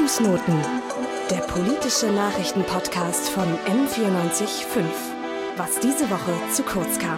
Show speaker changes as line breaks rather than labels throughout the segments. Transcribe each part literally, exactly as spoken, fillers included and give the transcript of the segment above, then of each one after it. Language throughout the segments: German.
Fußnoten, der politische Nachrichtenpodcast von M vierundneunzig Komma fünf. Was diese Woche zu kurz kam.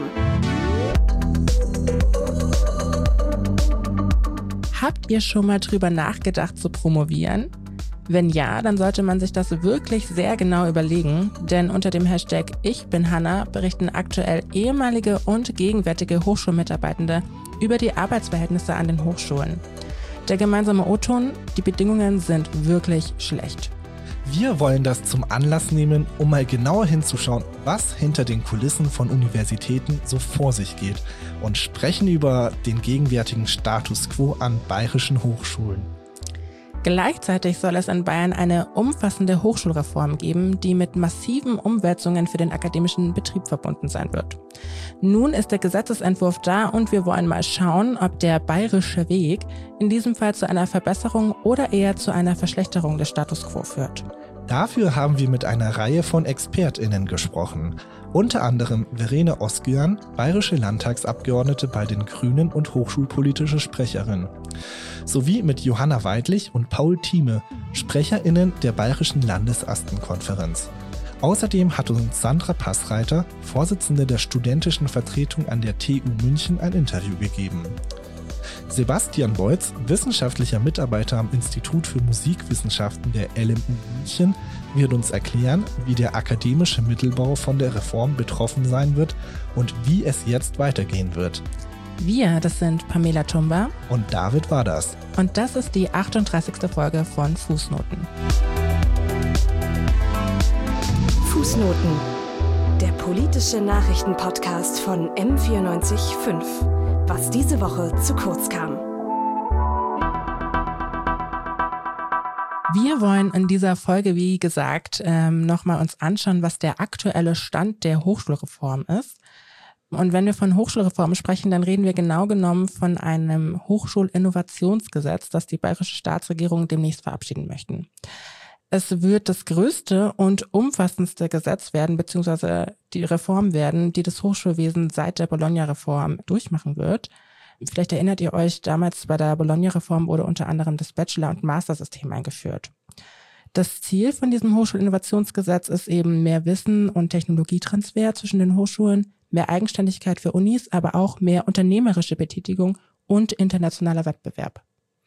Habt ihr schon mal drüber nachgedacht zu promovieren? Wenn ja, dann sollte man sich das wirklich sehr genau überlegen, denn unter dem Hashtag Ich bin Hanna berichten aktuell ehemalige und gegenwärtige Hochschulmitarbeitende über die Arbeitsverhältnisse an den Hochschulen. Der gemeinsame O-Ton: die Bedingungen sind wirklich schlecht.
Wir wollen das zum Anlass nehmen, um mal genauer hinzuschauen, was hinter den Kulissen von Universitäten so vor sich geht, und sprechen über den gegenwärtigen Status quo an bayerischen Hochschulen.
Gleichzeitig soll es in Bayern eine umfassende Hochschulreform geben, die mit massiven Umwälzungen für den akademischen Betrieb verbunden sein wird. Nun ist der Gesetzesentwurf da und wir wollen mal schauen, ob der bayerische Weg in diesem Fall zu einer Verbesserung oder eher zu einer Verschlechterung des Status quo führt.
Dafür haben wir mit einer Reihe von ExpertInnen gesprochen. Unter anderem Verena Oskian, bayerische Landtagsabgeordnete bei den Grünen und hochschulpolitische Sprecherin. Sowie mit Johanna Weidlich und Paul Thieme, SprecherInnen der Bayerischen Landesastenkonferenz. Außerdem hat uns Sandra Passreiter, Vorsitzende der studentischen Vertretung an der T U München, ein Interview gegeben. Sebastian Beutz, wissenschaftlicher Mitarbeiter am Institut für Musikwissenschaften der L M U München, wird uns erklären, wie der akademische Mittelbau von der Reform betroffen sein wird und wie es jetzt weitergehen wird.
Wir, das sind Pamela Tumba
und David Waders.
Und das ist die achtunddreißigste Folge von Fußnoten.
Fußnoten, der politische Nachrichtenpodcast von M vierundneunzig Komma fünf. Was diese Woche zu kurz kam.
Wir wollen in dieser Folge, wie gesagt, ähm, nochmal uns anschauen, was der aktuelle Stand der Hochschulreform ist. Und wenn wir von Hochschulreform sprechen, dann reden wir genau genommen von einem Hochschulinnovationsgesetz, das die bayerische Staatsregierung demnächst verabschieden möchten. Es wird das größte und umfassendste Gesetz werden, beziehungsweise die Reform werden, die das Hochschulwesen seit der Bologna-Reform durchmachen wird. Vielleicht erinnert ihr euch, damals bei der Bologna-Reform wurde unter anderem das Bachelor- und Master-System eingeführt. Das Ziel von diesem Hochschulinnovationsgesetz ist eben mehr Wissen und Technologietransfer zwischen den Hochschulen, mehr Eigenständigkeit für Unis, aber auch mehr unternehmerische Betätigung und internationaler Wettbewerb.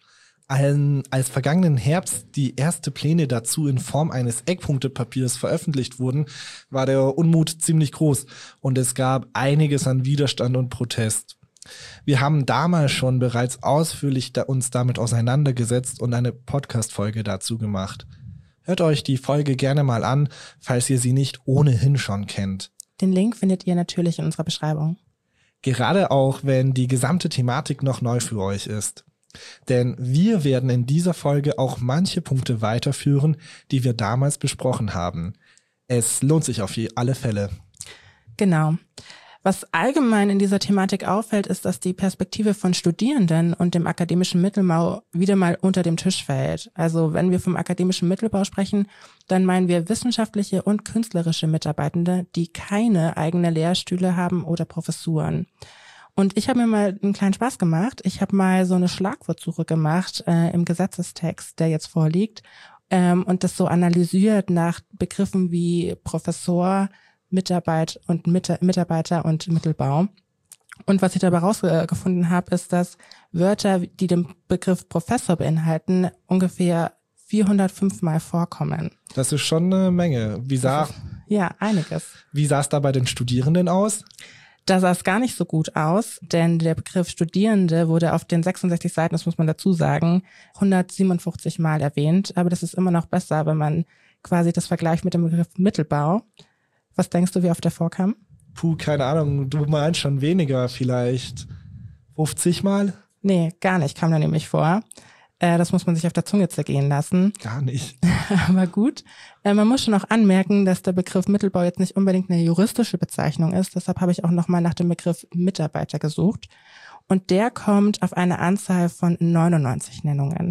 Als vergangenen Herbst die ersten Pläne dazu in Form eines Eckpunktepapiers veröffentlicht wurden, war der Unmut ziemlich groß und es gab einiges an Widerstand und Protest. Wir haben damals schon bereits ausführlich da uns damit auseinandergesetzt und eine Podcast-Folge dazu gemacht. Hört euch die Folge gerne mal an, falls ihr sie nicht ohnehin schon kennt.
Den Link findet ihr natürlich in unserer Beschreibung.
Gerade auch, wenn die gesamte Thematik noch neu für euch ist. Denn wir werden in dieser Folge auch manche Punkte weiterführen, die wir damals besprochen haben. Es lohnt sich auf alle Fälle.
Genau. Was allgemein in dieser Thematik auffällt, ist, dass die Perspektive von Studierenden und dem akademischen Mittelbau wieder mal unter dem Tisch fällt. Also wenn wir vom akademischen Mittelbau sprechen, dann meinen wir wissenschaftliche und künstlerische Mitarbeitende, die keine eigenen Lehrstühle haben oder Professuren. Und ich habe mir mal einen kleinen Spaß gemacht. Ich habe mal so eine Schlagwortsuche gemacht äh, im Gesetzestext, der jetzt vorliegt, ähm, und das so analysiert nach Begriffen wie Professor, Mitarbeit und Mit- Mitarbeiter und Mittelbau. Und was ich dabei rausgefunden habe, ist, dass Wörter, die den Begriff Professor beinhalten, ungefähr vierhundertfünf Mal vorkommen.
Das ist schon eine Menge. Wie sah,
ja, einiges.
Wie sah es da bei den Studierenden aus?
Da sah es gar nicht so gut aus, denn der Begriff Studierende wurde auf den sechsundsechzig Seiten, das muss man dazu sagen, hundertsiebenundfünfzig Mal erwähnt. Aber das ist immer noch besser, wenn man quasi das vergleicht mit dem Begriff Mittelbau. Was denkst du, wie oft der vorkam?
Puh, keine Ahnung. Du meinst schon weniger, vielleicht fünfzig Mal?
Nee, gar nicht, kam da nämlich vor. Äh, das muss man sich auf der Zunge zergehen lassen.
Gar nicht.
Aber gut. Äh, man muss schon auch anmerken, dass der Begriff Mittelbau jetzt nicht unbedingt eine juristische Bezeichnung ist. Deshalb habe ich auch nochmal nach dem Begriff Mitarbeiter gesucht. Und der kommt auf eine Anzahl von neunundneunzig Nennungen.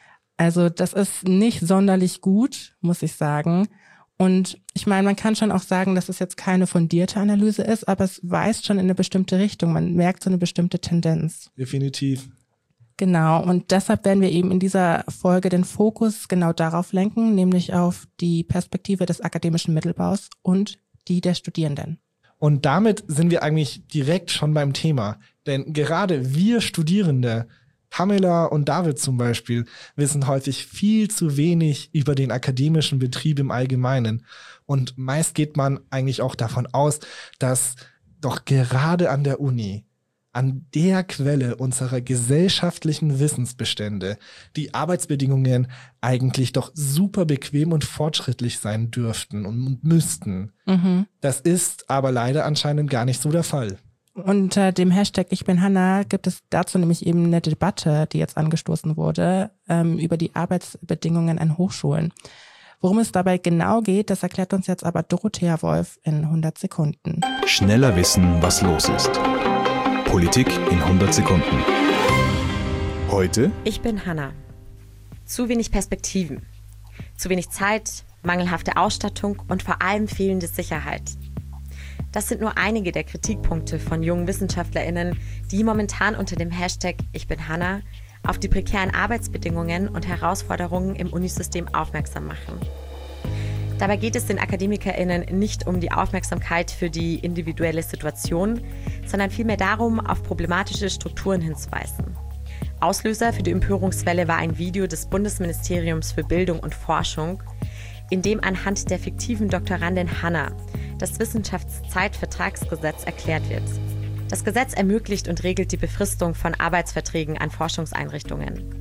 Also das ist nicht sonderlich gut, muss ich sagen. Und ich meine, man kann schon auch sagen, dass es jetzt keine fundierte Analyse ist, aber es weist schon in eine bestimmte Richtung. Man merkt so eine bestimmte Tendenz.
Definitiv.
Genau, und deshalb werden wir eben in dieser Folge den Fokus genau darauf lenken, nämlich auf die Perspektive des akademischen Mittelbaus und die der Studierenden.
Und damit sind wir eigentlich direkt schon beim Thema. Denn gerade wir Studierende, Pamela und David zum Beispiel, wissen häufig viel zu wenig über den akademischen Betrieb im Allgemeinen. Und meist geht man eigentlich auch davon aus, dass doch gerade an der Uni, an der Quelle unserer gesellschaftlichen Wissensbestände, die Arbeitsbedingungen eigentlich doch super bequem und fortschrittlich sein dürften und müssten. Mhm. Das ist aber leider anscheinend gar nicht so der Fall.
Unter dem Hashtag Ich bin Hanna gibt es dazu nämlich eben eine Debatte, die jetzt angestoßen wurde, ähm, über die Arbeitsbedingungen an Hochschulen. Worum es dabei genau geht, das erklärt uns jetzt aber Dorothea Wolf in hundert Sekunden.
Schneller wissen, was los ist. Politik in hundert Sekunden. Heute?
Ich bin Hanna. Zu wenig Perspektiven. Zu wenig Zeit, mangelhafte Ausstattung und vor allem fehlende Sicherheit. Das sind nur einige der Kritikpunkte von jungen WissenschaftlerInnen, die momentan unter dem Hashtag Ich bin Hanna auf die prekären Arbeitsbedingungen und Herausforderungen im Unisystem aufmerksam machen. Dabei geht es den AkademikerInnen nicht um die Aufmerksamkeit für die individuelle Situation, sondern vielmehr darum, auf problematische Strukturen hinzuweisen. Auslöser für die Empörungswelle war ein Video des Bundesministeriums für Bildung und Forschung, in dem anhand der fiktiven Doktorandin Hanna das Wissenschaftszeitvertragsgesetz erklärt wird. Das Gesetz ermöglicht und regelt die Befristung von Arbeitsverträgen an Forschungseinrichtungen.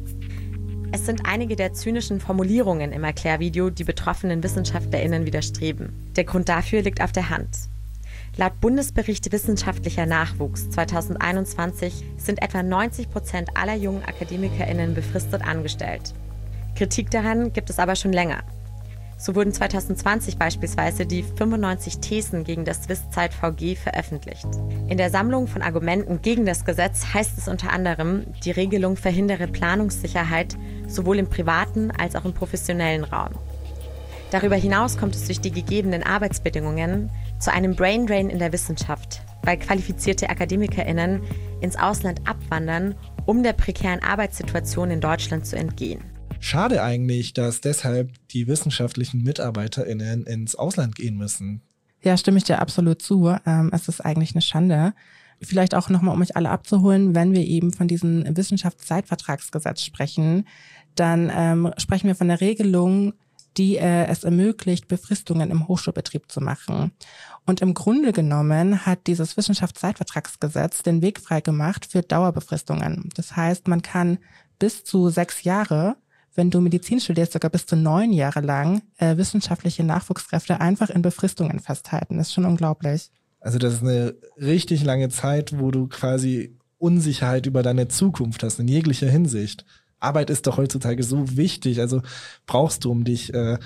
Es sind einige der zynischen Formulierungen im Erklärvideo, die betroffenen WissenschaftlerInnen widerstreben. Der Grund dafür liegt auf der Hand. Laut Bundesbericht Wissenschaftlicher Nachwuchs zweitausendeinundzwanzig sind etwa neunzig Prozent aller jungen AkademikerInnen befristet angestellt. Kritik daran gibt es aber schon länger. So wurden zweitausendzwanzig beispielsweise die fünfundneunzig Thesen gegen das SwissZeit-V G veröffentlicht. In der Sammlung von Argumenten gegen das Gesetz heißt es unter anderem, die Regelung verhindere Planungssicherheit sowohl im privaten als auch im professionellen Raum. Darüber hinaus kommt es durch die gegebenen Arbeitsbedingungen zu einem Braindrain in der Wissenschaft, weil qualifizierte AkademikerInnen ins Ausland abwandern, um der prekären Arbeitssituation in Deutschland zu entgehen.
Schade eigentlich, dass deshalb die wissenschaftlichen MitarbeiterInnen ins Ausland gehen müssen.
Ja, stimme ich dir absolut zu. Ähm, es ist eigentlich eine Schande. Vielleicht auch nochmal, um euch alle abzuholen, wenn wir eben von diesem Wissenschaftszeitvertragsgesetz sprechen, dann ähm, sprechen wir von der Regelung, die äh, es ermöglicht, Befristungen im Hochschulbetrieb zu machen. Und im Grunde genommen hat dieses Wissenschaftszeitvertragsgesetz den Weg frei gemacht für Dauerbefristungen. Das heißt, man kann bis zu sechs Jahre, wenn du Medizin studierst, sogar bis zu neun Jahre lang, äh, wissenschaftliche Nachwuchskräfte einfach in Befristungen festhalten. Das ist schon unglaublich.
Also das ist eine richtig lange Zeit, wo du quasi Unsicherheit über deine Zukunft hast, in jeglicher Hinsicht. Arbeit ist doch heutzutage so wichtig, also brauchst du, um dich, äh,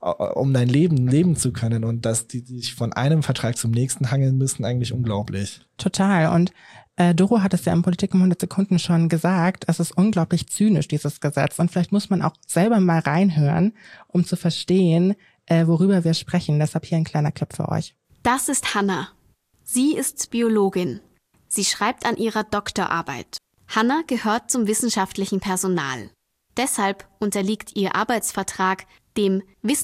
um dein Leben leben zu können, und dass die sich von einem Vertrag zum nächsten hangeln müssen, eigentlich unglaublich.
Total. Und äh, Doro hat es ja in Politik in hundert Sekunden schon gesagt, es ist unglaublich zynisch, dieses Gesetz, und vielleicht muss man auch selber mal reinhören, um zu verstehen, äh, worüber wir sprechen. Deshalb hier ein kleiner Clip für euch.
Das ist Hanna. Sie ist Biologin. Sie schreibt an ihrer Doktorarbeit. Hanna gehört zum wissenschaftlichen Personal. Deshalb unterliegt ihr Arbeitsvertrag dem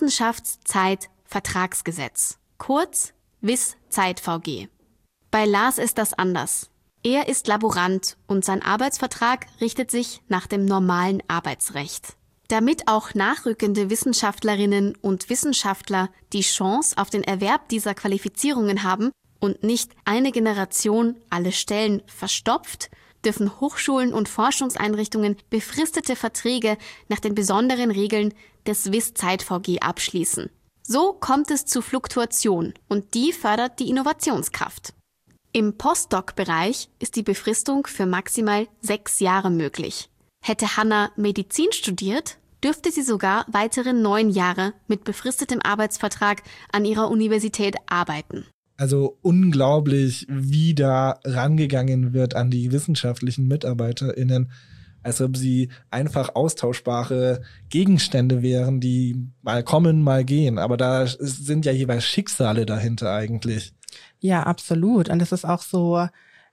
Wissenschaftszeitvertragsgesetz, kurz WissZeit-V G. Bei Lars ist das anders. Er ist Laborant und sein Arbeitsvertrag richtet sich nach dem normalen Arbeitsrecht. Damit auch nachrückende Wissenschaftlerinnen und Wissenschaftler die Chance auf den Erwerb dieser Qualifizierungen haben und nicht eine Generation alle Stellen verstopft, dürfen Hochschulen und Forschungseinrichtungen befristete Verträge nach den besonderen Regeln des WissZeit-V G abschließen. So kommt es zu Fluktuation und die fördert die Innovationskraft. Im Postdoc-Bereich ist die Befristung für maximal sechs Jahre möglich. Hätte Hanna Medizin studiert, dürfte sie sogar weitere neun Jahre mit befristetem Arbeitsvertrag an ihrer Universität arbeiten.
Also unglaublich, wie da rangegangen wird an die wissenschaftlichen MitarbeiterInnen, als ob sie einfach austauschbare Gegenstände wären, die mal kommen, mal gehen. Aber da sind ja jeweils Schicksale dahinter eigentlich.
Ja, absolut. Und es ist auch so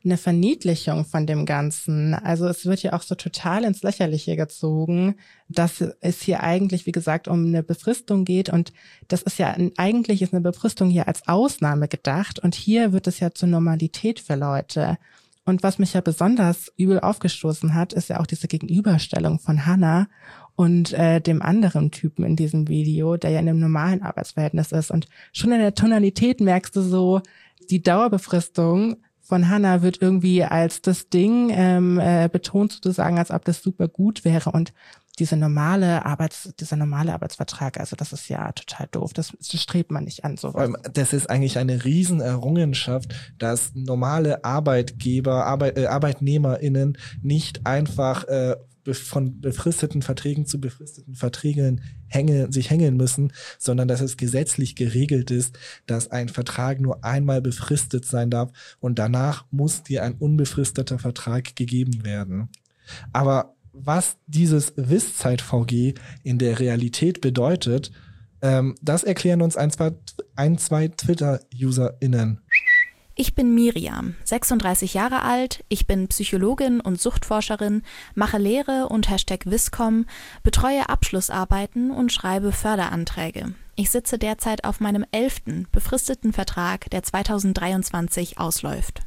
eine Verniedlichung von dem Ganzen. Also es wird ja auch so total ins Lächerliche gezogen, dass es hier eigentlich, wie gesagt, um eine Befristung geht. Und das ist ja, eigentlich ist eine Befristung hier als Ausnahme gedacht. Und hier wird es ja zur Normalität für Leute. Und was mich ja besonders übel aufgestoßen hat, ist ja auch diese Gegenüberstellung von Hannah und äh, dem anderen Typen in diesem Video, der ja in einem normalen Arbeitsverhältnis ist. Und schon in der Tonalität merkst du so, die Dauerbefristung von Hannah wird irgendwie als das Ding ähm, äh, betont, sozusagen, als ob das super gut wäre. Und diese normale Arbeits, dieser normale Arbeitsvertrag, also das ist ja total doof. Das, das strebt man nicht an, sowas.
Das ist eigentlich eine Riesenerrungenschaft, dass normale Arbeitgeber, Arbeit, äh, ArbeitnehmerInnen nicht einfach äh, von befristeten Verträgen zu befristeten Verträgen hänge, sich hängen müssen, sondern dass es gesetzlich geregelt ist, dass ein Vertrag nur einmal befristet sein darf und danach muss dir ein unbefristeter Vertrag gegeben werden. Aber was dieses Wisszeit-V G in der Realität bedeutet, ähm, das erklären uns ein, zwei, ein, zwei Twitter-UserInnen.
Ich bin Miriam, sechsunddreißig Jahre alt, ich bin Psychologin und Suchtforscherin, mache Lehre und Hashtag Wisscom, betreue Abschlussarbeiten und schreibe Förderanträge. Ich sitze derzeit auf meinem elften befristeten Vertrag, der zweitausenddreiundzwanzig ausläuft.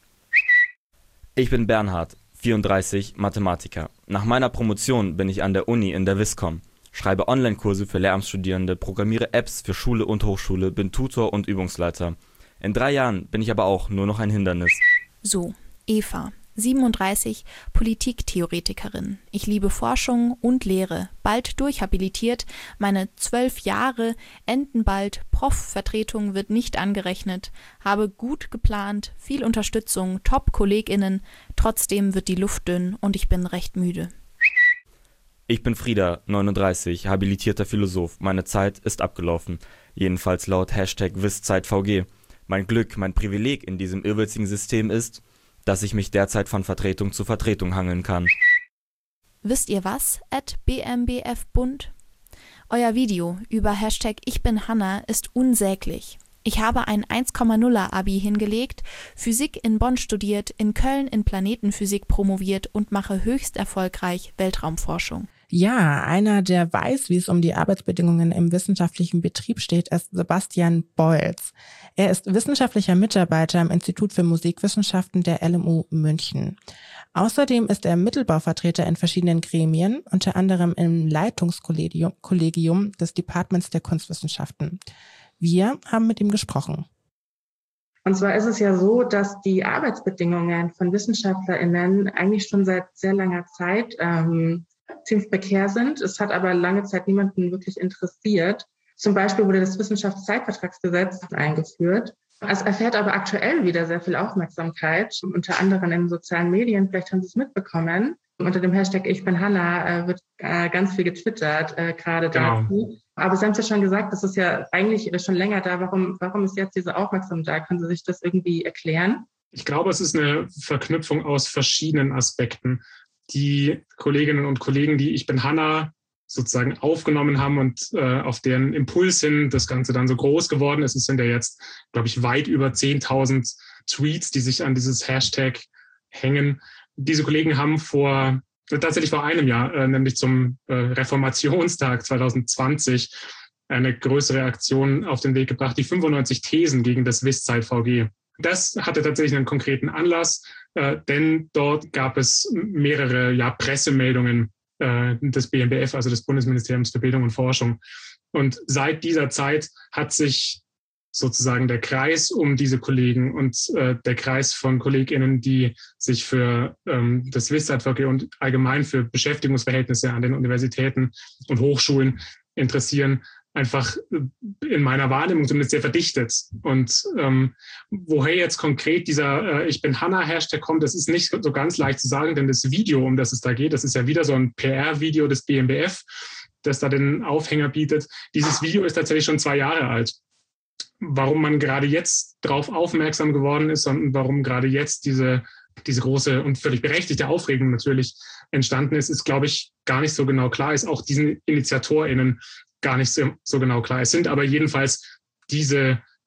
Ich bin Bernhard, vierunddreißig, Mathematiker. Nach meiner Promotion bin ich an der Uni in der Wisscom, schreibe Online-Kurse für Lehramtsstudierende, programmiere Apps für Schule und Hochschule, bin Tutor und Übungsleiter. In drei Jahren bin ich aber auch nur noch ein Hindernis.
So, Eva, siebenunddreißig, Politiktheoretikerin. Ich liebe Forschung und Lehre, bald durchhabilitiert, meine zwölf Jahre enden bald, Prof-Vertretung wird nicht angerechnet, habe gut geplant, viel Unterstützung, Top-KollegInnen, trotzdem wird die Luft dünn und ich bin recht müde.
Ich bin Frieda, neununddreißig, habilitierter Philosoph. Meine Zeit ist abgelaufen. Jedenfalls laut Hashtag WisszeitVG. Mein Glück, mein Privileg in diesem irrwitzigen System ist, dass ich mich derzeit von Vertretung zu Vertretung hangeln kann.
Wisst ihr was? at B M B F Bund? Euer Video über Hashtag Ich bin Hannah ist unsäglich. Ich habe ein eins Komma nuller Abi hingelegt, Physik in Bonn studiert, in Köln in Planetenphysik promoviert und mache höchst erfolgreich Weltraumforschung.
Ja, einer, der weiß, wie es um die Arbeitsbedingungen im wissenschaftlichen Betrieb steht, ist Sebastian Bolz. Er ist wissenschaftlicher Mitarbeiter im Institut für Musikwissenschaften der L M U München. Außerdem ist er Mittelbauvertreter in verschiedenen Gremien, unter anderem im Leitungskollegium Kollegium des Departments der Kunstwissenschaften. Wir haben mit ihm gesprochen.
Und zwar ist es ja so, dass die Arbeitsbedingungen von WissenschaftlerInnen eigentlich schon seit sehr langer Zeit ähm, ziemlich prekär sind. Es hat aber lange Zeit niemanden wirklich interessiert. Zum Beispiel wurde das Wissenschaftszeitvertragsgesetz eingeführt. Es erfährt aber aktuell wieder sehr viel Aufmerksamkeit, unter anderem in sozialen Medien. Vielleicht haben Sie es mitbekommen. Unter dem Hashtag Ich bin Hannah äh, wird äh, ganz viel getwittert, äh, gerade
Genau.
dazu. Aber Sie haben es ja schon gesagt, das ist ja eigentlich schon länger da. Warum, warum ist jetzt diese Aufmerksamkeit da? Können Sie sich das irgendwie erklären?
Ich glaube, es ist eine Verknüpfung aus verschiedenen Aspekten. Die Kolleginnen und Kollegen, die Ich bin Hannah sozusagen aufgenommen haben und äh, auf deren Impuls hin das Ganze dann so groß geworden ist. Es sind ja jetzt, glaube ich, weit über zehntausend Tweets, die sich an dieses Hashtag hängen. Diese Kollegen haben vor, tatsächlich vor einem Jahr, äh, nämlich zum äh, Reformationstag zwanzig zwanzig, eine größere Aktion auf den Weg gebracht, die fünfundneunzig Thesen gegen das Wisszeit-V G. Das hatte tatsächlich einen konkreten Anlass, äh, denn dort gab es mehrere ja, Pressemeldungen äh, des B M B F, also des Bundesministeriums für Bildung und Forschung. Und seit dieser Zeit hat sich sozusagen der Kreis um diese Kollegen und äh, der Kreis von KollegInnen, die sich für ähm, das Wisszeit-V G und allgemein für Beschäftigungsverhältnisse an den Universitäten und Hochschulen interessieren, einfach in meiner Wahrnehmung zumindest sehr verdichtet. Und ähm, woher jetzt konkret dieser äh, Ich bin Hannah-Hashtag kommt, das ist nicht so ganz leicht zu sagen, denn das Video, um das es da geht, das ist ja wieder so ein P R-Video des B M B F, das da den Aufhänger bietet. Dieses Video ist tatsächlich schon zwei Jahre alt. Warum man gerade jetzt darauf aufmerksam geworden ist und warum gerade jetzt diese, diese große und völlig berechtigte Aufregung natürlich entstanden ist, ist, glaube ich, gar nicht so genau klar, ist auch diesen InitiatorInnen gar nicht so, so genau klar. Es sind aber jedenfalls diese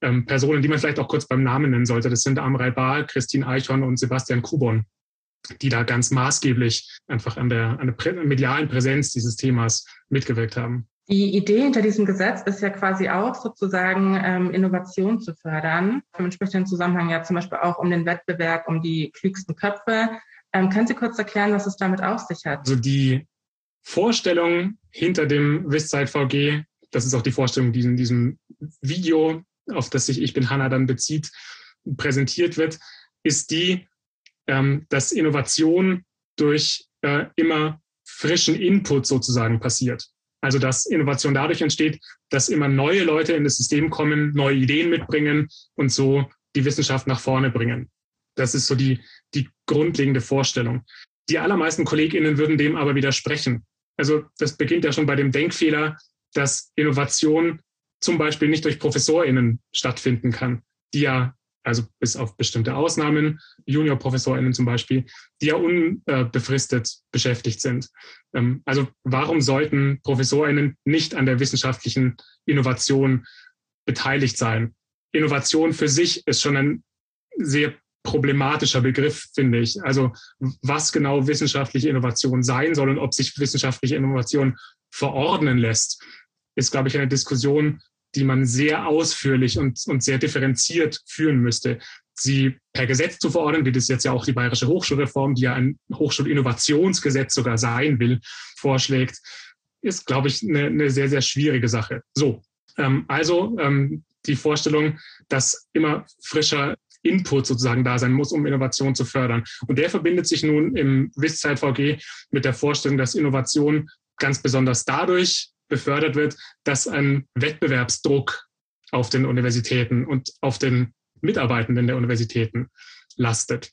ähm, Personen, die man vielleicht auch kurz beim Namen nennen sollte. Das sind Amrei Bar, Christine Eichhorn und Sebastian Kubon, die da ganz maßgeblich einfach an der, an der prä- medialen Präsenz dieses Themas mitgewirkt haben.
Die Idee hinter diesem Gesetz ist ja quasi auch sozusagen ähm, Innovation zu fördern. Im entsprechenden Zusammenhang ja zum Beispiel auch um den Wettbewerb, um die klügsten Köpfe. Ähm, können Sie kurz erklären, was es damit auf sich hat?
Also die Vorstellung hinter dem WissZeit-V G, das ist auch die Vorstellung, die in diesem Video, auf das sich Ich bin Hanna dann bezieht, präsentiert wird, ist die, ähm, dass Innovation durch äh, immer frischen Input sozusagen passiert. Also dass Innovation dadurch entsteht, dass immer neue Leute in das System kommen, neue Ideen mitbringen und so die Wissenschaft nach vorne bringen. Das ist so die, die grundlegende Vorstellung. Die allermeisten KollegInnen würden dem aber widersprechen. Also das beginnt ja schon bei dem Denkfehler, dass Innovation zum Beispiel nicht durch ProfessorInnen stattfinden kann, die ja, also bis auf bestimmte Ausnahmen, JuniorprofessorInnen zum Beispiel, die ja unbefristet beschäftigt sind. Also warum sollten ProfessorInnen nicht an der wissenschaftlichen Innovation beteiligt sein? Innovation für sich ist schon ein sehr problematischer Begriff, finde ich. Also was genau wissenschaftliche Innovation sein soll und ob sich wissenschaftliche Innovation verordnen lässt, ist, glaube ich, eine Diskussion, die man sehr ausführlich und, und sehr differenziert führen müsste. Sie per Gesetz zu verordnen, wie das jetzt ja auch die Bayerische Hochschulreform, die ja ein Hochschulinnovationsgesetz sogar sein will, vorschlägt, ist, glaube ich, eine, eine sehr, sehr schwierige Sache. So, ähm, also ähm, die Vorstellung, dass immer frischer Input sozusagen da sein muss, um Innovation zu fördern. Und der verbindet sich nun im WissZeit-V G mit der Vorstellung, dass Innovation ganz besonders dadurch befördert wird, dass ein Wettbewerbsdruck auf den Universitäten und auf den Mitarbeitenden der Universitäten lastet.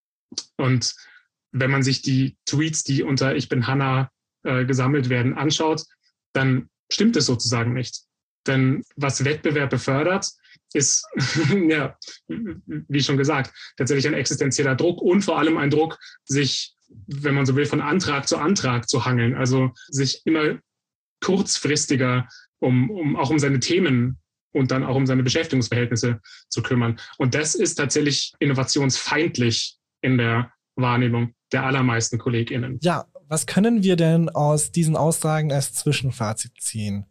Und wenn man sich die Tweets, die unter Ich bin Hanna äh, gesammelt werden, anschaut, dann stimmt es sozusagen nicht. Denn was Wettbewerb befördert, ist, ja, wie schon gesagt, tatsächlich ein existenzieller Druck und vor allem ein Druck, sich, wenn man so will, von Antrag zu Antrag zu hangeln. Also sich immer kurzfristiger um, um auch um seine Themen und dann auch um seine Beschäftigungsverhältnisse zu kümmern. Und das ist tatsächlich innovationsfeindlich in der Wahrnehmung der allermeisten KollegInnen.
Ja, was können wir denn aus diesen Aussagen als Zwischenfazit ziehen?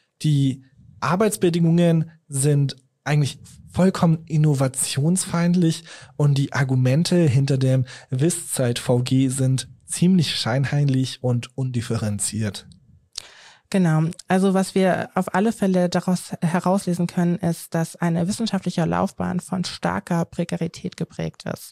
Die Arbeitsbedingungen sind eigentlich vollkommen innovationsfeindlich und die Argumente hinter dem WissZeit-V G sind ziemlich scheinheilig und undifferenziert.
Genau. Also was wir auf alle Fälle daraus herauslesen können, ist, dass eine wissenschaftliche Laufbahn von starker Prekarität geprägt ist.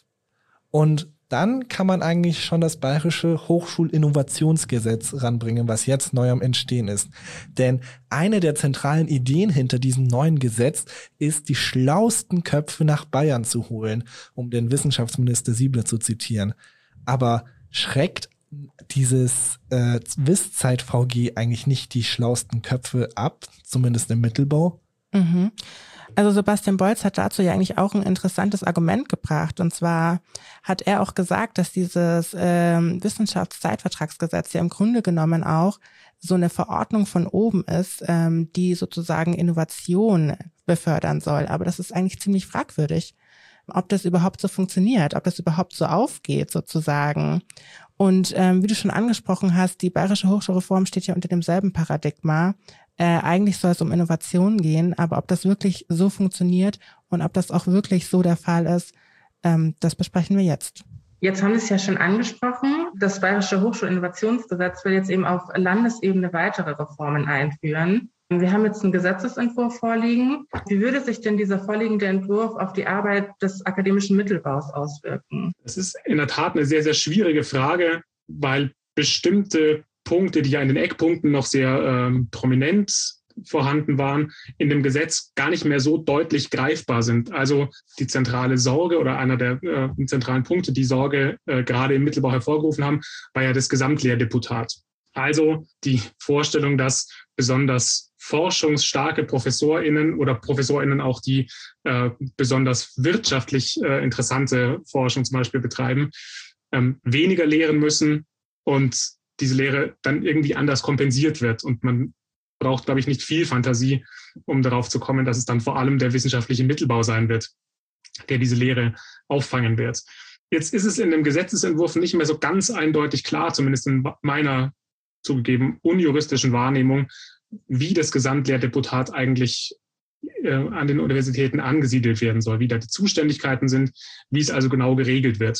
Und dann kann man eigentlich schon das Bayerische Hochschulinnovationsgesetz ranbringen, was jetzt neu am Entstehen ist. Denn eine der zentralen Ideen hinter diesem neuen Gesetz ist, die schlauesten Köpfe nach Bayern zu holen, um den Wissenschaftsminister Siebler zu zitieren. Aber schreckt dieses äh, WissZeit-V G eigentlich nicht die schlauesten Köpfe ab, zumindest im Mittelbau?
Mhm. Also Sebastian Bolz hat dazu ja eigentlich auch ein interessantes Argument gebracht. Und zwar hat er auch gesagt, dass dieses ähm, Wissenschaftszeitvertragsgesetz ja im Grunde genommen auch so eine Verordnung von oben ist, ähm, die sozusagen Innovation befördern soll. Aber das ist eigentlich ziemlich fragwürdig, ob das überhaupt so funktioniert, ob das überhaupt so aufgeht sozusagen. Und ähm, wie du schon angesprochen hast, die Bayerische Hochschulreform steht ja unter demselben Paradigma. Äh, eigentlich soll es um Innovation gehen, aber ob das wirklich so funktioniert und ob das auch wirklich so der Fall ist, ähm, das besprechen wir jetzt.
Jetzt haben Sie es ja schon angesprochen. Das Bayerische Hochschulinnovationsgesetz will jetzt eben auf Landesebene weitere Reformen einführen. Wir haben jetzt einen Gesetzesentwurf vorliegen. Wie würde sich denn dieser vorliegende Entwurf auf die Arbeit des akademischen Mittelbaus auswirken?
Es ist in der Tat eine sehr, sehr schwierige Frage, weil bestimmte Punkte, die ja in den Eckpunkten noch sehr ähm, prominent vorhanden waren, in dem Gesetz gar nicht mehr so deutlich greifbar sind. Also die zentrale Sorge oder einer der äh, zentralen Punkte, die Sorge äh, gerade im Mittelbau hervorgerufen haben, war ja das Gesamtlehrdeputat. Also die Vorstellung, dass besonders forschungsstarke ProfessorInnen oder ProfessorInnen auch, die äh, besonders wirtschaftlich äh, interessante Forschung zum Beispiel betreiben, ähm, weniger lehren müssen und diese Lehre dann irgendwie anders kompensiert wird und man braucht, glaube ich, nicht viel Fantasie, um darauf zu kommen, dass es dann vor allem der wissenschaftliche Mittelbau sein wird, der diese Lehre auffangen wird. Jetzt ist es in dem Gesetzesentwurf nicht mehr so ganz eindeutig klar, zumindest in meiner zugegeben unjuristischen Wahrnehmung, wie das Gesamtlehrdeputat eigentlich äh, an den Universitäten angesiedelt werden soll, wie da die Zuständigkeiten sind, wie es also genau geregelt wird.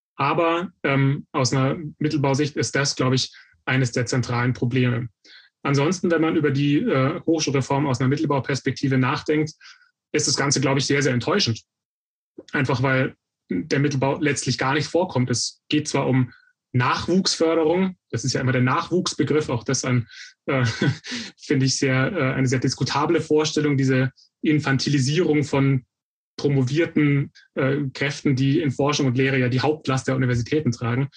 Aber ähm, aus einer Mittelbausicht ist das, glaube ich, eines der zentralen Probleme. Ansonsten, wenn man über die äh, Hochschulreform aus einer Mittelbauperspektive nachdenkt, ist das Ganze, glaube ich, sehr, sehr enttäuschend. Einfach weil der Mittelbau letztlich gar nicht vorkommt. Es geht zwar um Nachwuchsförderung, das ist ja immer der Nachwuchsbegriff, auch das ein, äh, finde ich, sehr äh, eine sehr diskutable Vorstellung, diese Infantilisierung von promovierten äh, Kräften, die in Forschung und Lehre ja die Hauptlast der Universitäten tragen.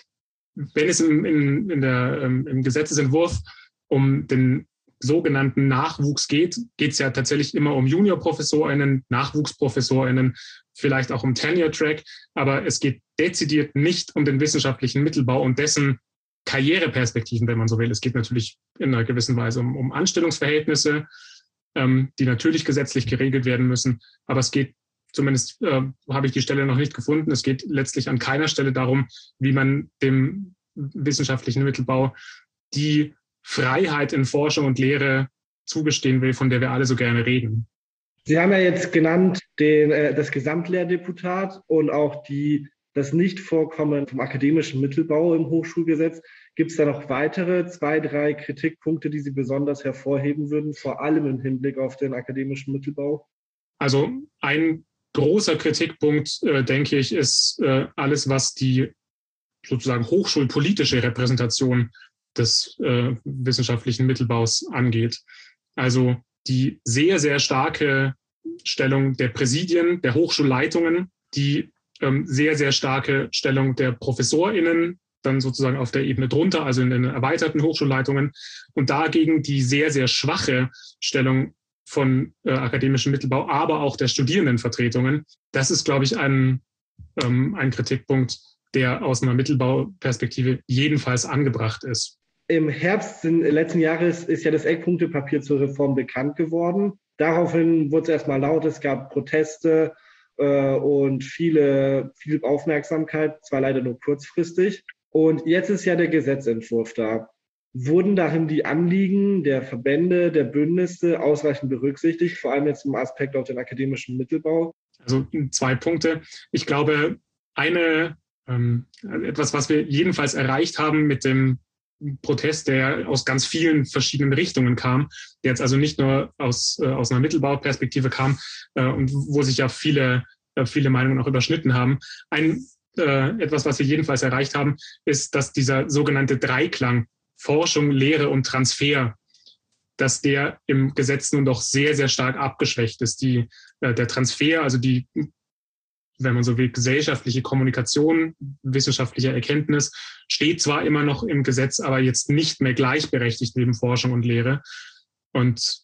Wenn es im, in, in der, ähm, im Gesetzesentwurf um den sogenannten Nachwuchs geht, geht es ja tatsächlich immer um JuniorprofessorInnen, NachwuchsprofessorInnen, vielleicht auch um Tenure-Track, aber es geht dezidiert nicht um den wissenschaftlichen Mittelbau und dessen Karriereperspektiven, wenn man so will. Es geht natürlich in einer gewissen Weise um, um Anstellungsverhältnisse, ähm, die natürlich gesetzlich geregelt werden müssen, aber es geht, zumindest äh, habe ich die Stelle noch nicht gefunden, es geht letztlich an keiner Stelle darum, wie man dem wissenschaftlichen Mittelbau die Freiheit in Forschung und Lehre zugestehen will, von der wir alle so gerne reden.
Sie haben ja jetzt genannt den, äh, das Gesamtlehrdeputat und auch die, das Nichtvorkommen vom akademischen Mittelbau im Hochschulgesetz. Gibt es da noch weitere zwei, drei Kritikpunkte, die Sie besonders hervorheben würden, vor allem im Hinblick auf den akademischen Mittelbau?
Also ein großer Kritikpunkt, äh, denke ich, ist äh, alles, was die sozusagen hochschulpolitische Repräsentation des äh, wissenschaftlichen Mittelbaus angeht. Also die sehr, sehr starke Stellung der Präsidien, der Hochschulleitungen, die ähm, sehr, sehr starke Stellung der ProfessorInnen, dann sozusagen auf der Ebene drunter, also in den erweiterten Hochschulleitungen, und dagegen die sehr, sehr schwache Stellung von äh, akademischem Mittelbau, aber auch der Studierendenvertretungen. Das ist, glaube ich, ein, ähm, ein Kritikpunkt, der aus einer Mittelbauperspektive jedenfalls angebracht ist.
Im Herbst letzten Jahres ist ja das Eckpunktepapier zur Reform bekannt geworden. Daraufhin wurde es erstmal laut, es gab Proteste äh, und viele, viel Aufmerksamkeit, zwar leider nur kurzfristig. Und jetzt ist ja der Gesetzentwurf da. Wurden darin die Anliegen der Verbände, der Bündnisse ausreichend berücksichtigt, vor allem jetzt im Aspekt auf den akademischen Mittelbau?
Also zwei Punkte. Ich glaube, eine ähm, etwas, was wir jedenfalls erreicht haben mit dem Protest, der aus ganz vielen verschiedenen Richtungen kam, der jetzt also nicht nur aus, äh, aus einer Mittelbauperspektive kam äh, und wo sich ja viele, äh, viele Meinungen auch überschnitten haben. Ein, äh, etwas, was wir jedenfalls erreicht haben, ist, dass dieser sogenannte Dreiklang Forschung, Lehre und Transfer, dass der im Gesetz nun doch sehr, sehr stark abgeschwächt ist. Die, äh, der Transfer, also die, wenn man so will, gesellschaftliche Kommunikation, wissenschaftliche Erkenntnis, steht zwar immer noch im Gesetz, aber jetzt nicht mehr gleichberechtigt neben Forschung und Lehre. Und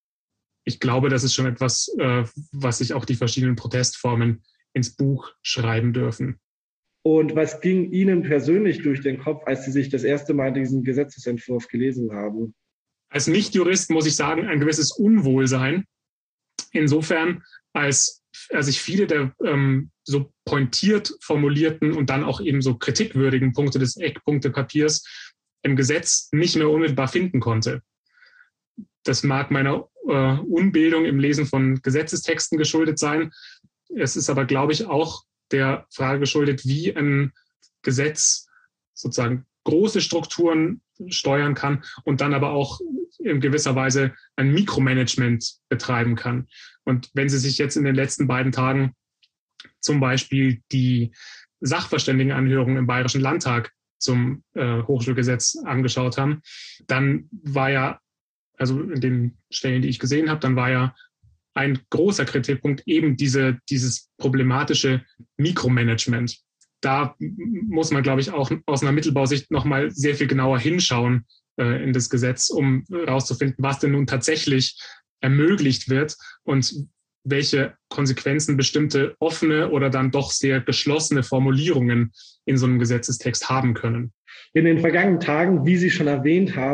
ich glaube, das ist schon etwas, äh, was sich auch die verschiedenen Protestformen ins Buch schreiben dürfen.
Und was ging Ihnen persönlich durch den Kopf, als Sie sich das erste Mal diesen Gesetzesentwurf gelesen haben?
Als Nichtjurist muss ich sagen, ein gewisses Unwohlsein. Insofern, als als ich viele der ähm, so pointiert formulierten und dann auch eben so kritikwürdigen Punkte des Eckpunktepapiers im Gesetz nicht mehr unmittelbar finden konnte. Das mag meiner äh, Unbildung im Lesen von Gesetzestexten geschuldet sein. Es ist aber, glaube ich, auch der Frage geschuldet, wie ein Gesetz sozusagen große Strukturen steuern kann und dann aber auch in gewisser Weise ein Mikromanagement betreiben kann. Und wenn Sie sich jetzt in den letzten beiden Tagen zum Beispiel die Sachverständigenanhörung im Bayerischen Landtag zum äh, Hochschulgesetz angeschaut haben, dann war ja, also in den Stellen, die ich gesehen habe, dann war ja ein großer Kritikpunkt eben diese, dieses problematische Mikromanagement. Da muss man, glaube ich, auch aus einer Mittelbausicht nochmal sehr viel genauer hinschauen äh, in das Gesetz, um herauszufinden, was denn nun tatsächlich ermöglicht wird und welche Konsequenzen bestimmte offene oder dann doch sehr geschlossene Formulierungen in so einem Gesetzestext haben können.
In den vergangenen Tagen, wie Sie schon erwähnt haben,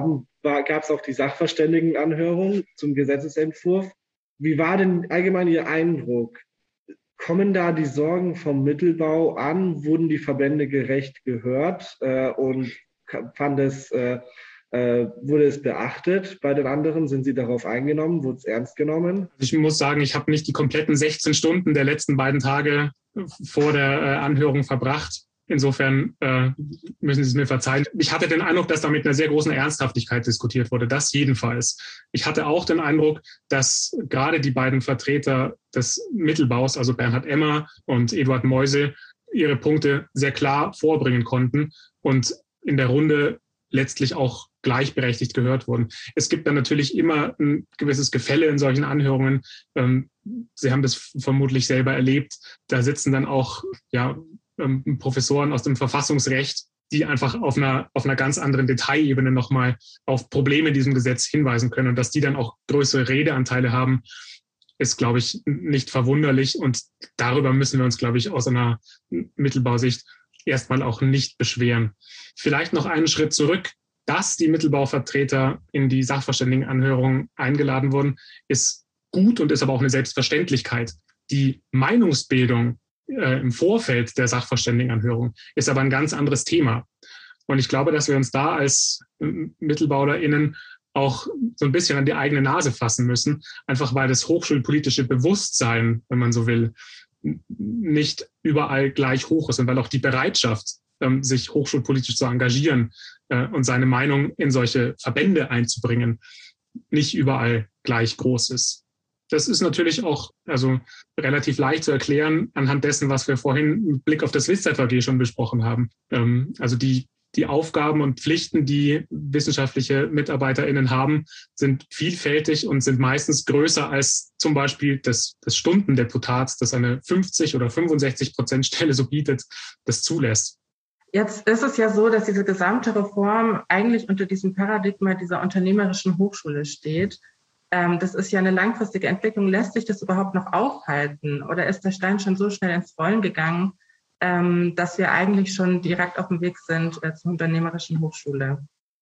gab es auch die Sachverständigenanhörung zum Gesetzesentwurf. Wie war denn allgemein Ihr Eindruck? Kommen da die Sorgen vom Mittelbau an? Wurden die Verbände gerecht gehört? Äh, und fand es, äh, äh, wurde es beachtet bei den anderen? Sind Sie darauf eingenommen? Wurde es ernst genommen?
Ich muss sagen, ich habe nicht die kompletten sechzehn Stunden der letzten beiden Tage vor der äh, Anhörung verbracht. Insofern äh, müssen Sie es mir verzeihen. Ich hatte den Eindruck, dass da mit einer sehr großen Ernsthaftigkeit diskutiert wurde. Das jedenfalls. Ich hatte auch den Eindruck, dass gerade die beiden Vertreter des Mittelbaus, also Bernhard Emmer und Eduard Meusel, ihre Punkte sehr klar vorbringen konnten und in der Runde letztlich auch gleichberechtigt gehört wurden. Es gibt dann natürlich immer ein gewisses Gefälle in solchen Anhörungen. Ähm, Sie haben das vermutlich selber erlebt. Da sitzen dann auch ja Professoren aus dem Verfassungsrecht, die einfach auf einer, auf einer ganz anderen Detailebene nochmal auf Probleme in diesem Gesetz hinweisen können. Und dass die dann auch größere Redeanteile haben, ist, glaube ich, nicht verwunderlich. Und darüber müssen wir uns, glaube ich, aus einer Mittelbausicht erstmal auch nicht beschweren. Vielleicht noch einen Schritt zurück. Dass die Mittelbauvertreter in die Sachverständigenanhörung eingeladen wurden, ist gut und ist aber auch eine Selbstverständlichkeit. Die Meinungsbildung Äh, im Vorfeld der Sachverständigenanhörung ist aber ein ganz anderes Thema. Und ich glaube, dass wir uns da als äh, MittelbaulerInnen auch so ein bisschen an die eigene Nase fassen müssen, einfach weil das hochschulpolitische Bewusstsein, wenn man so will, nicht überall gleich hoch ist und weil auch die Bereitschaft, ähm, sich hochschulpolitisch zu engagieren äh, und seine Meinung in solche Verbände einzubringen, nicht überall gleich groß ist. Das ist natürlich auch also relativ leicht zu erklären anhand dessen, was wir vorhin mit Blick auf das WisZeitVG schon besprochen haben. Ähm, also die, die Aufgaben und Pflichten, die wissenschaftliche MitarbeiterInnen haben, sind vielfältig und sind meistens größer als zum Beispiel das, das Stundendeputat, das eine fünfzig oder fünfundsechzig Prozent Stelle so bietet, das zulässt.
Jetzt ist es ja so, dass diese gesamte Reform eigentlich unter diesem Paradigma dieser unternehmerischen Hochschule steht. Das ist ja eine langfristige Entwicklung. Lässt sich das überhaupt noch aufhalten? Oder ist der Stein schon so schnell ins Rollen gegangen, dass wir eigentlich schon direkt auf dem Weg sind zur unternehmerischen Hochschule?